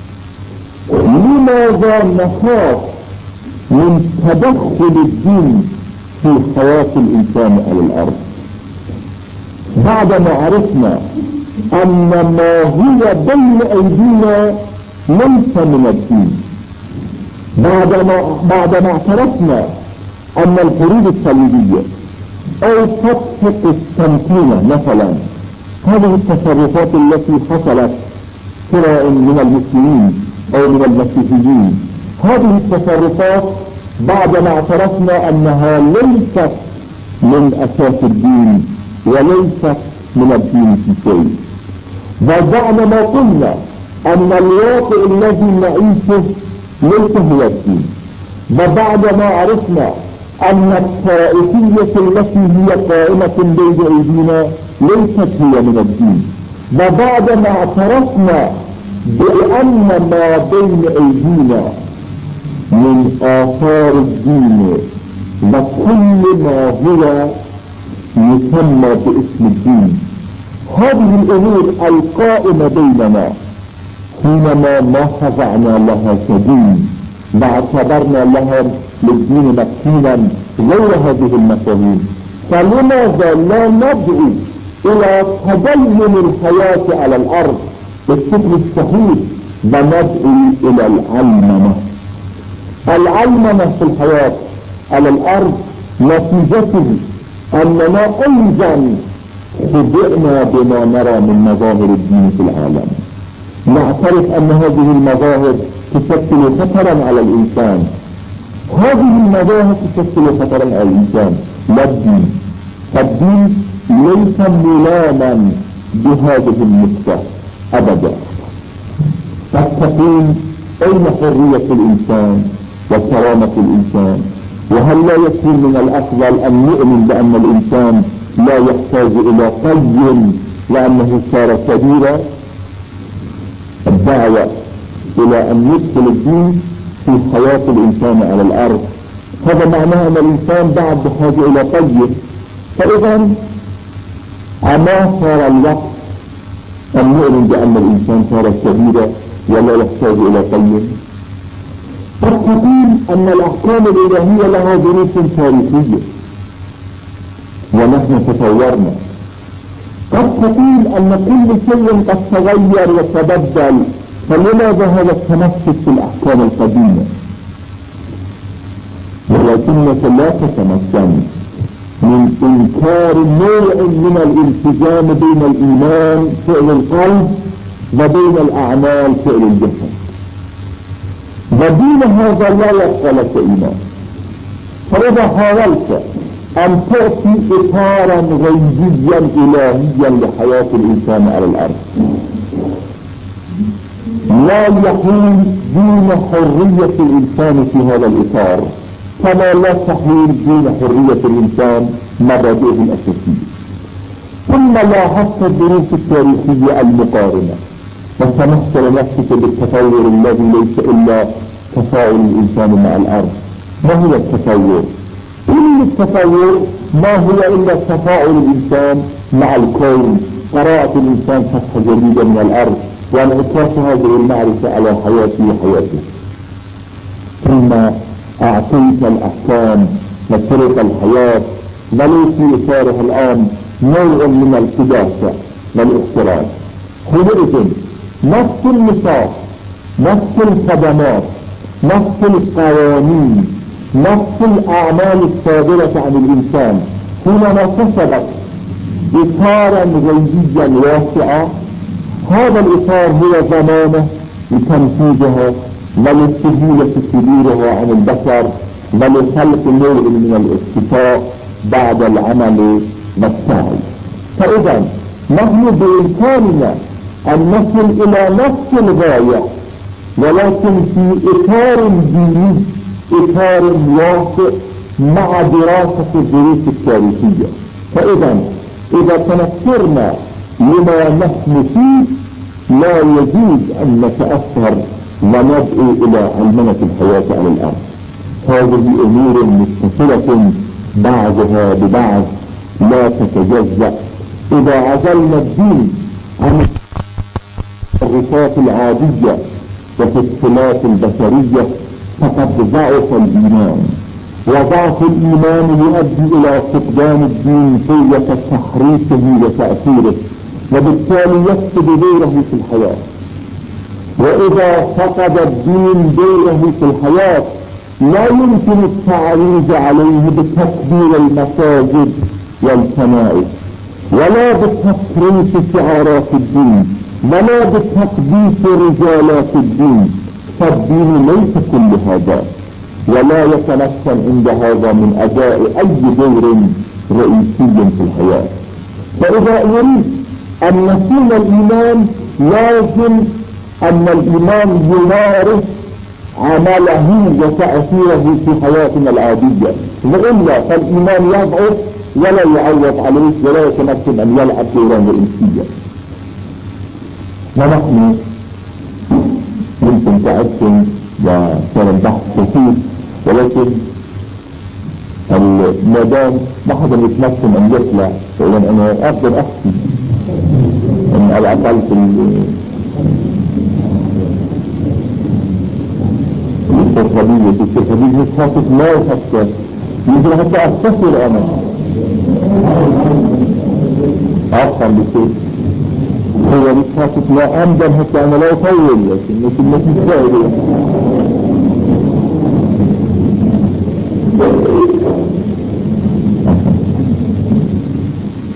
لماذا نخاف من تدخل الدين في حياة الإنسان على الأرض بعدما عرفنا أن ما هو بين أيدينا ليس من الدين، بعدما اعترفنا أن الحروب الصليبية أو فتح قسطنطينة مثلا، هذه التصرفات التي حصلت سواء من المسلمين أو من المسيحيين، هذه التصرفات بعدما اعترفنا أنها ليست من أساس الدين وليست من الدين في شيء، وبعدما قلنا أن الواقع الذي نعيشه ليس هو الدين، وبعدما عرفنا أن الطائفية التي هي قائمة بين أيدينا ليست هي من الدين، وبعدما اعترفنا بأن ما بين أيدينا من آثار الدين وكل ما هو يسمى باسم الدين، هذه الأمور القائمة بيننا حينما ما خضعنا لها كدين واعتبرنا لها للدين مكينا غير هذه المفاهيم، فلماذا لا ندعو إلى تدين الحياة على الأرض بالشكل الصحيح وندعو إلى العلمنة؟ العلمنة في الحياة على الأرض نتيجته أننا أيضا فوجئنا بما نرى من مظاهر الدين في العالم، نعترف أن هذه المظاهر تشكل خطرا على الإنسان. هذه المظاهر تشكل خطرا على الإنسان، لا الدين. الدين ليس ملاما بهذه النقطة أبدا. قد تقول أين حرية الإنسان وكرامة الإنسان؟ وهل لا يكون من الأفضل أن نؤمن بأن الإنسان لا يحتاج إلى قيم لأنه صار كبيرا؟ الدعوة إلى أن يدخل الدين في حياة الإنسان على الأرض، هذا معناه أن الإنسان بعد بحاجة إلى قيم. فإذا أما صار الوقت أن نؤمن بأن الإنسان صار كبيرا ولا يحتاج إلى قيم؟ قد تقول أن الأحكام الإلهية لها ظروف تاريخية ونحن تطورنا. قد تقول أن كل شيء قد تغير وتبدل، فلماذا هذا التمسك في الأحكام القديمة؟ ولكنك لا تتمكن من إنكار نوع من الالتزام بين الإيمان فعل القلب وبين الأعمال فعل الجسد، ودين هذا لا يبقى لك إيمان. فإذا حاولت أن تعطي إطارا غيبيا إلهيا لحياة الإنسان على الأرض لا يحول دين حرية الإنسان في هذا الإطار، كما لا تحول دين حرية الإنسان مبادئه الأساسية. ثم لاحظت الظروف التاريخية المقارنة وسمحت لنفسك بالتطور الذي ليس إلا تفاعل الإنسان مع الأرض. ما هو التطور؟ كل التطور ما هو إلا تفاعل الإنسان مع الكون، قراءة الإنسان صفحة جديدة من الأرض وانعكاس هذه المعرفة على حياته وحياته. ثم أعطيت الأحكام وطرق الحياة وليس في إطارها الآن نوع من القداسة والاحترام. حينئذ نفس النصاب، نفس الخدمات، نفس القوانين، نفس الأعمال الصادرة عن الإنسان حينما كسبت إطارا غيبيا واسعا، هذا الإطار هو ضمانة لتنفيذها ولسهولة صدورها عن البشر ولخلق نوع من الاكتفاء بعد العمل والسعي. فإذا نحن بإمكاننا أن نصل إلى نفس الغاية ولكن في إطار ديني، إطار واسع مع دراسة الظروف التاريخية. فإذا إذا تنكرنا لما نحن فيه لا يجوز أن نتأثر وندعو إلى علمنة الحياة على الأرض. هذه أمور متصلة بعضها ببعض لا تتجزأ. إذا عزلنا الدين عن الرصاص العادية وتدخلات البشرية فقد ضعف الإيمان، وضعف الإيمان يؤدي إلى فقدان الدين قوة تحريكه وتأثيره، وبالتالي يفقد دوره في الحياة. وإذا فقد الدين دوره في الحياة لا يمكن التعريض عليه بتكبير المساجد والكنائس ولا بتفريط شعارات الدين ولا بتقديس رجالات الدين، فالدين ليس كل هذا ولا يتمكن عند هذا من أداء أي دور رئيسي في الحياة. فإذا نريد أن نكون الإيمان لازم أن الإيمان يمارس عمله وتأثيره في حياتنا العادية، وإلا فالإيمان يضعف ولا يعوض عليه ولا يتمكن أن يلعب دورا رئيسيا. ونحن يمكن تعبتم وصار البحث كثير، ولكن المدام ما حدا يتمكن أن يطلع، فإذا أنا أقدر أحكي أن على الأقل في السرطبية مش خاصة ما يفكر، يمكن حتى أختصر أنا أفهم بشيء هو مش خاصة لا أمدن حتى أنا لا أطول، لكن مش مستعد.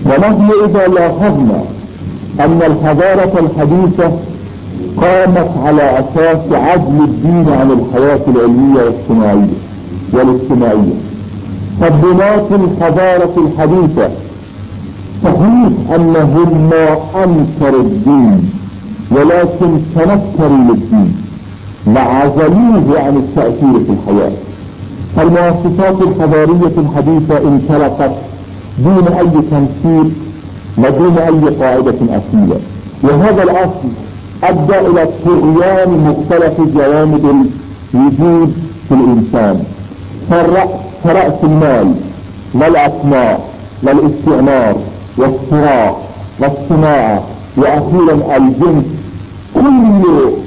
ونحن إذا لاحظنا أن الحضارة الحديثة قامت على أساس عزل الدين عن الحياة العلمية والاجتماعية، فبنات الحضارة الحديثة صحيح أنهم ما أنكروا الدين ولكن تنكروا للدين وعزلوه عن التأثير في الحياة. فالمؤسسات الحضارية الحديثة انطلقت دون أي تنسيق ودون أي قاعدة أصيلة، وهذا الأصل أدى إلى طغيان مختلف جوانب الوجود في الإنسان، فرأس المال والأطماع والاستعمار والصراع والصناعة وأخيرا الجنس، كل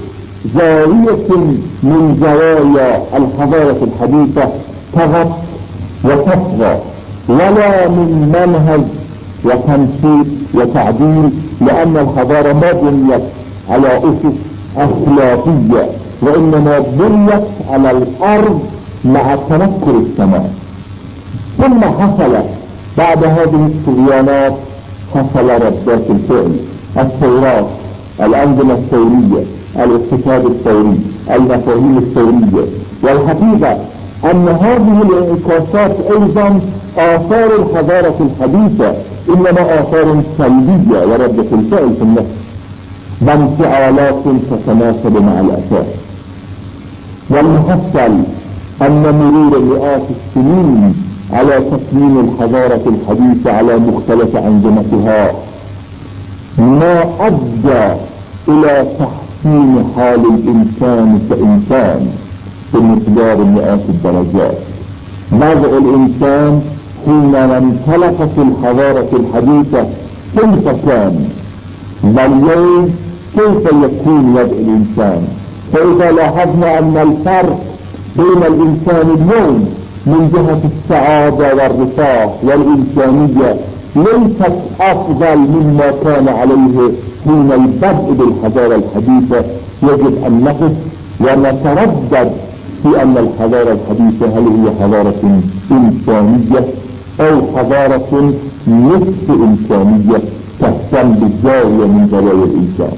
زاوية من زوايا الحضارة الحديثة طغت وتصغى، ولا من منهج وتنسيق وتعديل، لأن الحضارة ما بنيت على أسس أخلاقية وإنما بنيت على الأرض مع تنكر السماء. ثم حصل بعد هذه الطغيانات حصل ردات الفعل، الثورات، الأنظمة الثورية، الاقتصاد الثوري، المفاهيم الثورية. والحقيقة أن هذه الانعكاسات أيضا آثار الحضارة الحديثة إنما آثار سلبية وردة الفعل في النفس بانفعالات تتناسب مع الأساس. والمحصل أن مرور مئات السنين على تكوين الحضارة الحديثة على مختلف أنظمتها ما أدى إلى تحسين حال الإنسان كإنسان بمقدار مئات الدرجات. وضع الإنسان حينما انطلقت الحضارة الحديثة كيف كان، واليوم كيف يكون وضع الإنسان؟ فإذا لاحظنا أن الفرق بين الإنسان اليوم من جهة السعادة والرفاه والإنسانية ليست أفضل مما كان عليه حين البدء بالحضارة الحديثة، يجب أن نقف ونتردد في أن الحضارة الحديثة هل هي حضارة إنسانية أو حضارة نصف إنسانية تهتم بالزاوية من زوايا الإنسان.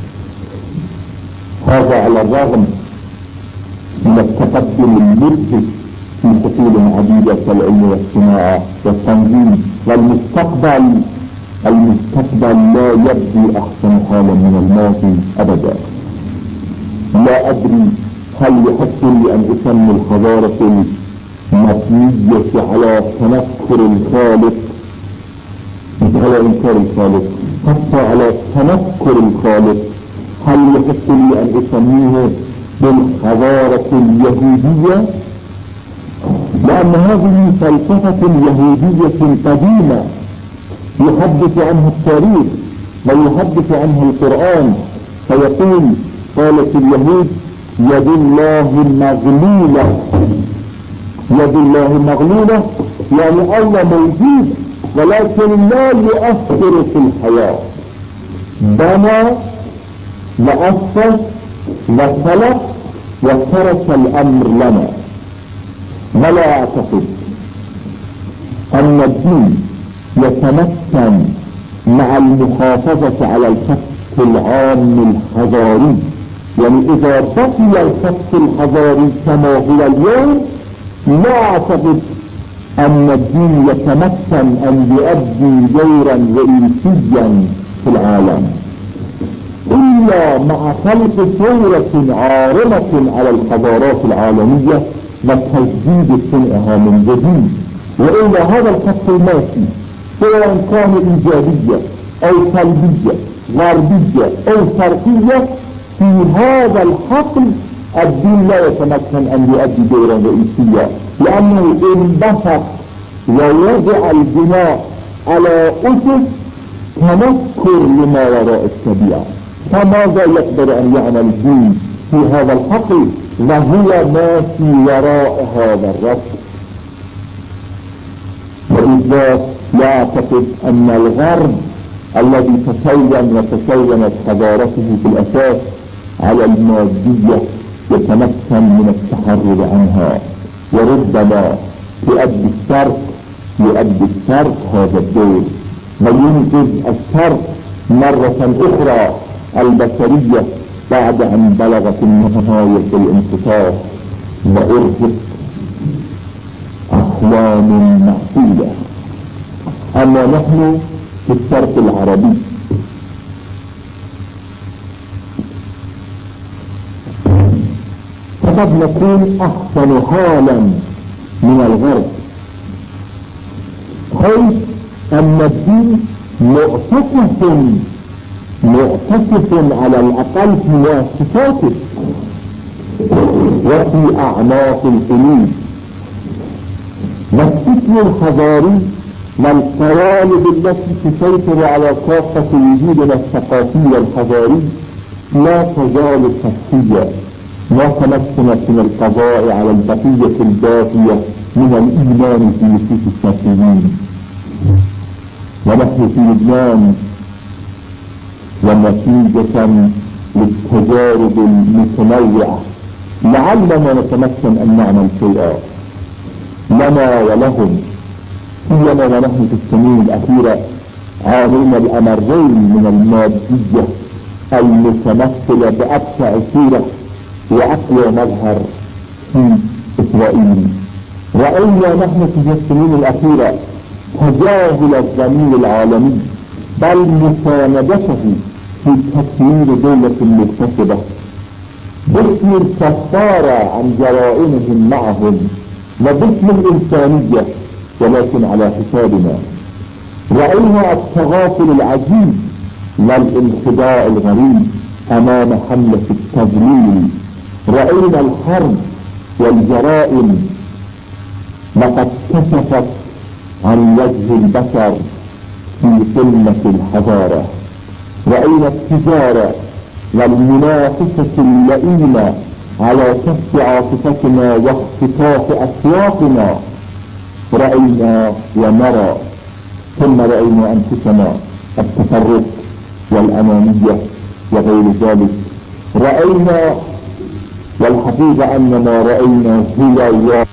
هذا على الرغم من التقدم المدهش في فصول عديدة كالعلم والصناعة والتنظيم والمستقبل. المستقبل لا يبدو أحسن حالا من الماضي أبدا. لا أدري هل يحق لي أن أسمي الحضارة المبنية على تنكر الخالق، مش على إنكار الخالق، حتى على تنكر الخالق، هل يحق لي أن أسميه بالحضارة اليهودية؟ لأن هذه فلسفة يهودية قديمة يحدث عنها التاريخ ويحدث عنها القرآن، فيقول قالت اليهود يد الله مغلولة. يد الله مغلولة يعني الله موجود ولكن لا يؤثر في الحياة، بنى وأسس وخلق وترك الأمر لنا. ولا أعتقد أن الدين يتمكن مع المحافظة على الخط العام الحضاري، يعني إذا بقي الخط الحضاري كما هو اليوم لا أعتقد أن الدين يتمكن أن يؤدي دورا رئيسيا في العالم إلا مع خلق ثورة عارمة على الحضارات العالمية وتجديد صنعها من جديد. وإلا هذا الخط الماشي سواء كان إيجابية أو سلبية غربية أو شرقية، في هذا الحقل الدين لا يتمكن أن يؤدي دورا رئيسيا، لأنه انبسط ووضع البناء على أسس تنكر لما وراء الطبيعة. فماذا يقدر أن يعمل الدين في هذا الحقل وهو ماشي وراء هذا الرسم؟ وإذا لا أعتقد أن الغرب الذي تكونت حضارته في الأساس على المادية يتمكن من التحرر عنها، وربما يؤدي الشرق هذا الدور. وينقذ الشر مرة أخرى البشرية بعد أن بلغت النهاية الانتصار وأرهق أحلام معقولة. أما نحن في الشرق العربي فقد نكون أحسن حالا من الغرب، حيث أن الدين معتكف على الأقل في مؤسساته وفي أعماق القلوب. والفكر الحضاري والقوالب التي تسيطر على كافة وجودنا الثقافي والحضاري لا تزال شخصية ما تمكنت من القضاء على البقية الباقية من الإيمان في نفوس الشرقيين. ونحن في لبنان ونتيجة للتجارب المتنوعة لعلنا نتمكن أن نعمل شيئا لنا ولهم، سيما ونحن في السنين الأخيرة عانينا الأمرين من المادية المتمثلة بأبشع صورة وأقوى مظهر في إسرائيل. رأينا نحن في السنين الأخيرة تجاهل الضمير العالمي بل مساندته في تكوين دولة مكتسبة باسم الكفارة عن جرائمهم معهم وباسم الإنسانية، ولكن على حسابنا. رأينا التغافل العجيب والانخداع الغريب أمام حملة التضليل. رأينا الحرب والجرائم لقد كشفت عن وجه البشر في قمة الحضارة. رأينا التجارة والمنافسة اللئيمة على كف عاطفتنا واختطاف أسواقنا. رأينا ونرى، ثم رأينا أنفسنا التفرق والأنانية وغير ذلك. رأينا، والحقيقة أن ما رأينا هو الله.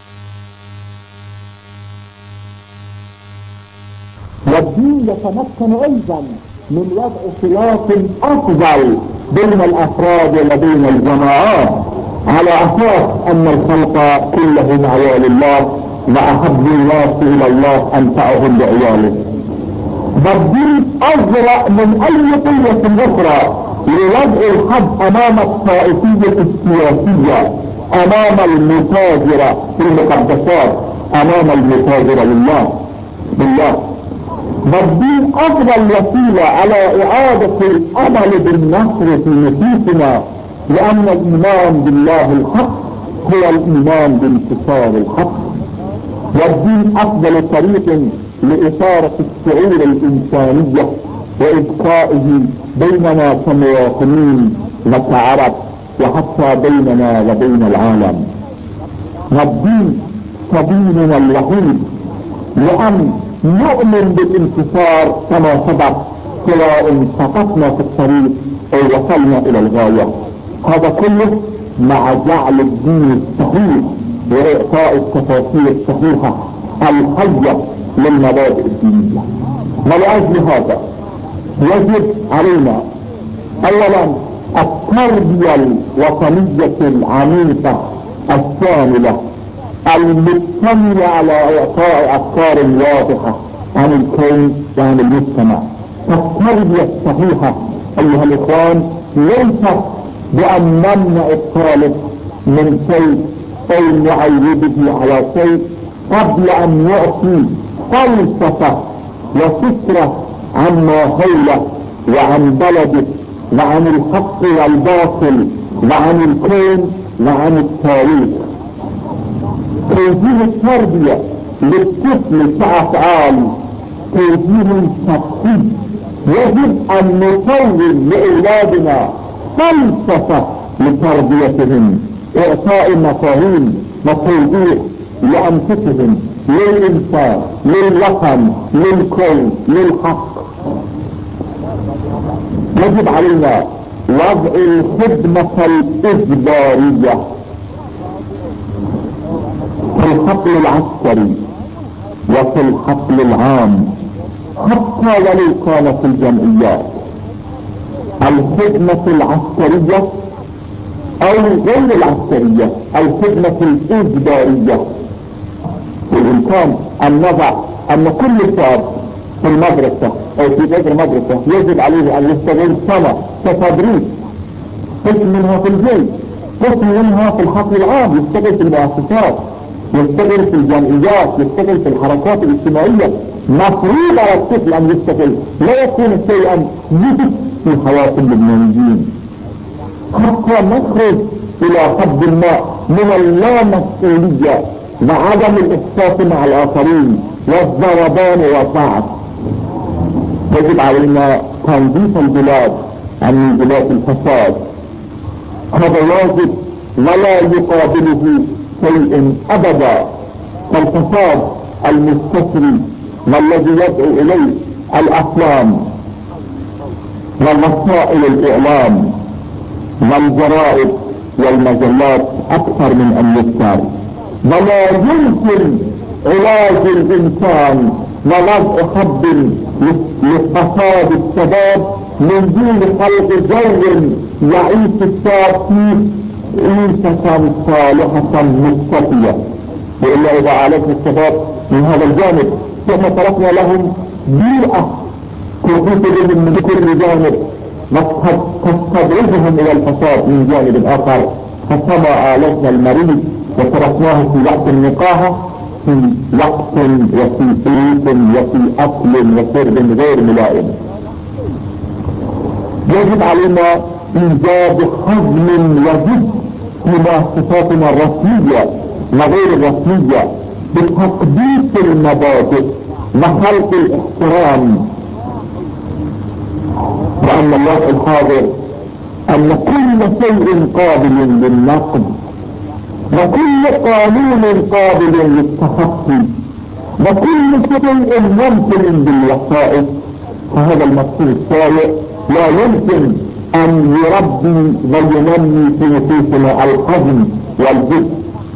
والدين يتمكن أيضا من وضع خلاف أفضل بين الأفراد وبين الجماعات على أساس أن الخلق كلهم عيال الله وأحب الناس إلى الله أنفعهم لعياله. والدين أجرأ من أي قوة أخرى لوضع الحد أمام الطائفية السياسية، أمام المتاجرة في المقدسات، أمام المتاجرة بالله. والدين أفضل وسيلة على إعادة الأمل بالنصر في نفوسنا، لأن الإيمان بالله الحق هو الإيمان بانتصار الحق. والدين أفضل طريق لإثارة الشعور الإنسانية وإبقائه بيننا كمواطنين وكعرب وحتى بيننا وبين العالم. والدين سبيلنا الوحيد لأن نؤمن بالانتصار كما سبق، سواء سقطنا في الطريق أو وصلنا إلى الغاية. هذا كله مع جعل الدين الصحيح وإعطاء التفاصيل الصحيحة الحية للمبادئ الدينية. ولأجل هذا يجب علينا أولا التربية الوطنية العميقة الشاملة المشتملة على إعطاء أفكار واضحة عن الكون وعن المجتمع. التربية الصحيحة أيها الإخوان ليست بأن نمنع الطالب من شيء أو نعوده على شيء قبل أن يعطي فلسفة وفكرة عما حوله وعن بلده وعن الحق والباطل وعن الكون وعن التاريخ. توجيه التربية للطفل كأفعال توجيه شخصي. يجب أن نكون لأولادنا فلسفة لتربيتهم، إعطاء مفاهيم وتوجيه لأنفسهم، للإنسان، للوطن، للكون، للحق. يجب علينا وضع الخدمة الإجبارية في الحقل العسكري وفي الحقل العام حتى ولو كانت الجمعيات الخدمة العسكرية او غير العسكرية، الخدمة الاجبارية. بالامكان ان نضع ان كل شاب في المدرسة او في غير المدرسة يجب عليه ان يستغل سنة كتدريب، قسم منها في الجيش، قسم منها في الحقل العام، يشتغل في المؤسسات، يشتغل في الجمعيات، يشتغل في الحركات الاجتماعية. مفروض على الطفل ان يشتغل، لا يكون شيئا يجب في حياة اللبنانيين، حتى نخرج الى حد ما من اللامسؤولية وعدم الاحساس مع الاخرين والذربان والضعف. يجب علينا تنظيف البلاد عن نزلات الفساد، هذا واجب ولا يقابله شيء ابدا. فالفساد المستسري والذي يدعو اليه الافلام ووسائل الاعلام والجرائد والمجلات اكثر من ان يذكر، ولا يمكن علاج الانسان ووضع حد لفساد الشباب من دون خلق جو يعيش الشاب فيه عيشة صالحة مستقية. وإلا إذا عالجنا الشباب من هذا الجانب ثم تركنا لهم بيئة تحيط بهم من كل جانب وتستدعجهم إلى الفساد من جانب آخر، فكما عالجنا المريض وتركناه في وقت النقاهة في وقت وفي بيت وفي أكل وشرب غير ملائم. يجب علينا إيجاد حزم وجد في مؤسساتنا الرسمية وغير الرسمية بتقديس المبادئ وخلق الاحترام، وأن الله الحاضر أن كل شيء قابل للنقد وكل قانون قابل للتخطي وكل شيء ممكن بالوسائط. فهذا المفهوم الشائع لا يمكن أن يربي وينمي في نفوسنا الحزم والجد.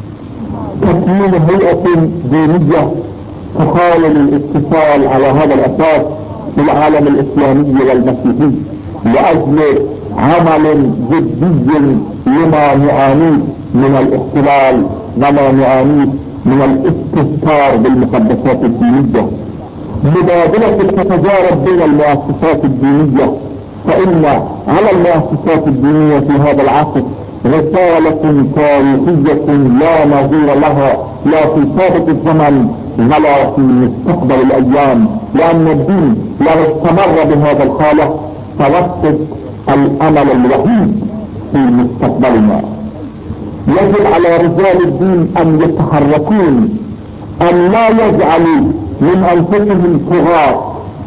تكوين هيئة دينية تحاول الاتصال على هذا الأساس في العالم الإسلامي والمسيحي لأجل عمل جدي لما نعانيه من الاحتلال وما نعانيه من الاستهتار بالمقدسات الدينية، مبادلة تتجارب بين المؤسسات الدينية. فإن على المؤسسات الدينية في هذا العصر رسالة تاريخية لا نظير لها لا في سابق الزمن ولا في مستقبل الأيام، لأن الدين لو استمر بهذا الحالة فوسط الأمل الوحيد في مستقبلنا. يجب على رجال الدين أن يتحركون، أن لا يجعلوا من أنفسهم طغاة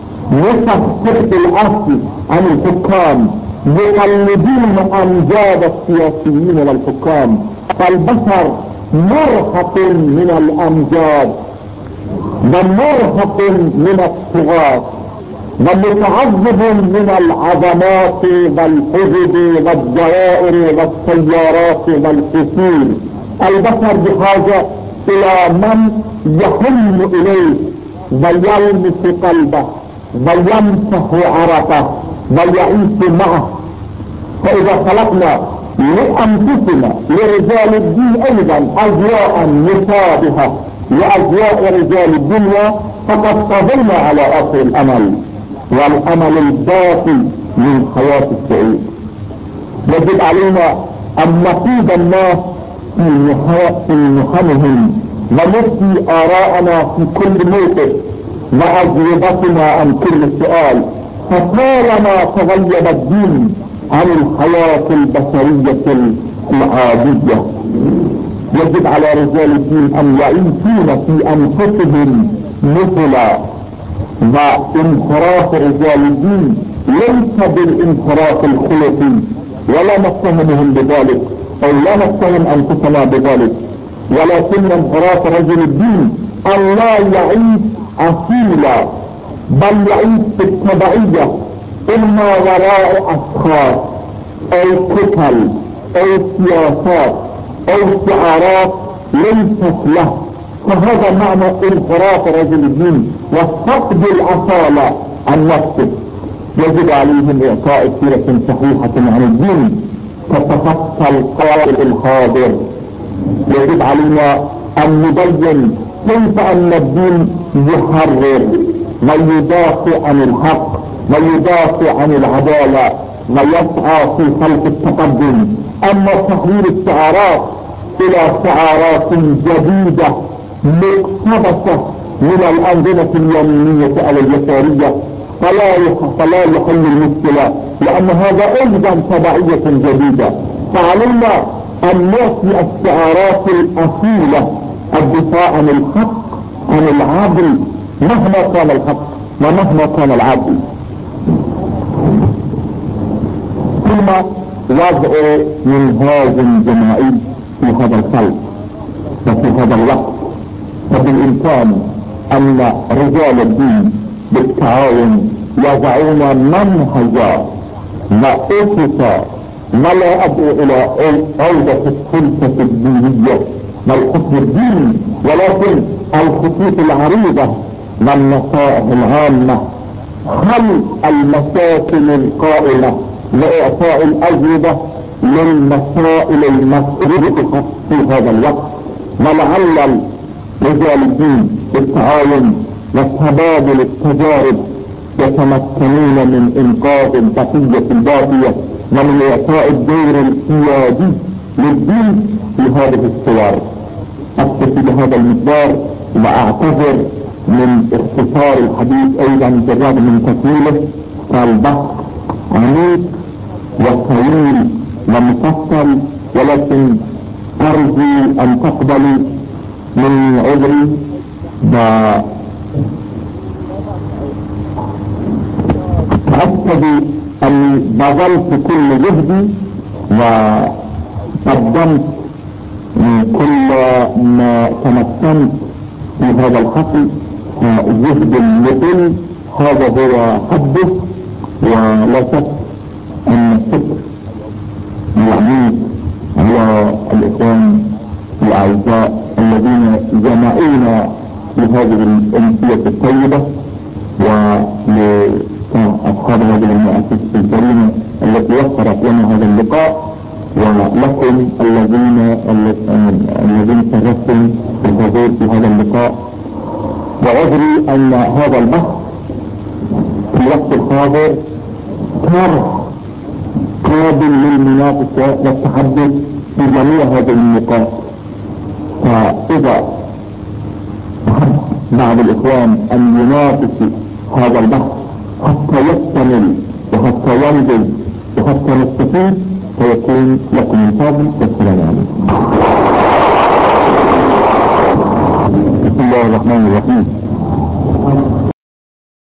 يستخدم الأصل عن الحكام يقلدون أمجاد السياسيين والحكام. فالبشر مرهق من الأمجاد ومرهق من الطغاة ومتعذب من العظمات والحجب والجوائر والسيارات والقصور. البشر بحاجة إلى من يحن إليه ويلمس قلبه ويمسح عرقه ويعيش معه. فإذا خلقنا لأنفسنا لرجال الدين أيضا أجواء مشابهة لأجواء رجال الدنيا فقد قضينا على آخر الأمل والأمل الباقي من حياة الشعوب. يجب علينا أن نقود الناس في محنهم ونبدي آراءنا في كل موقف وأجوبتنا عن كل سؤال. فطالما تغيب الدين عن الحياة البشرية العادية يجب على رجال الدين أن يعيشون في أنفسهم مثلا. وانحراف رجال الدين ليس بالانحراف الخلقي ولا نتهمهم بذلك أو لا نتهم أنفسنا بذلك، ولكن انحراف رجل الدين أن لا يعيش أصيلا بل يعيش بالتبعية إما وراء أشخاص أو كتل أو سياسات أو شعارات ليست له فهذا معنى انحراف رجل الدين وفقد الأصالة عن نفسه. يجب عليهم إعطاء سيرة صحيحة عن الدين تتخطى القائل الحاضر. يجب علينا أن نبين كيف أن الدين يحرر ويدافع عن الحق ويدافع عن العدالة ويسعى في خلق التقدم. أما تحويل الشعارات إلى شعارات جديدة مقتبسة من الأنظمة اليمينية أو اليسارية فلا يحل المشكلة، لأن هذا أيضا تبعية جديدة. فعلينا أن نأتي الشعارات الأصيلة الدفاع عن الحق عن العدل مهما كان الحق ومهما كان العدل، ثم وضع منهاج جماعي في هذا الخلق وفي هذا الوقت. فبالإمكان أن رجال الدين بالتعاون يضعون منهجا وأسسا، ولا أدعو إلى عودة الخلفة الدينية والحكم الديني، ولكن الخطوط العريضة والنصائح العامة، حل المشاكل القائمة لإعطاء الأجوبة للمسائل المطروحة في هذا الوقت. ولعل رجال الدين بالتعاون وتبادل التجارب يتمكنون من إنقاذ البقية الباقية ومن إعطاء الدور القيادي للدين في هذه الصور. أكتفي بهذا المقدار وأعتذر من اختصار الحديث أيضا بالرغم من تكميله، فالبحث عميق وطويل ومفصل، ولكن أرجو أن تقبلوا من عذري وأكتفي أني بذلت كل جهدي وقدمت كل ما تمكنت في هذا الحقل جهد المثل. هذا هو حده، ولا شك أن الشكر العميق على الإخوان الأعزاء الذين جمعونا في هذه الأمسية الطيبة، ولأصحاب هذه المؤسسة الكريمة التي وفرت لنا هذا اللقاء، ولكم الذين شرفتم بالحضور في هذا اللقاء. وأدري أن هذا البحث في الوقت الحاضر طرح قابل للمناقشة والتحدث في جميع هذه النقاط. فإذا أحب بعض الإخوان أن يناقشوا هذا البحث حتى يكتمل وحتى ينجز وحتى نستفيد، فيكون لكم الفضل. والسلام عليكم. بسم الله الرحمن الرحيم.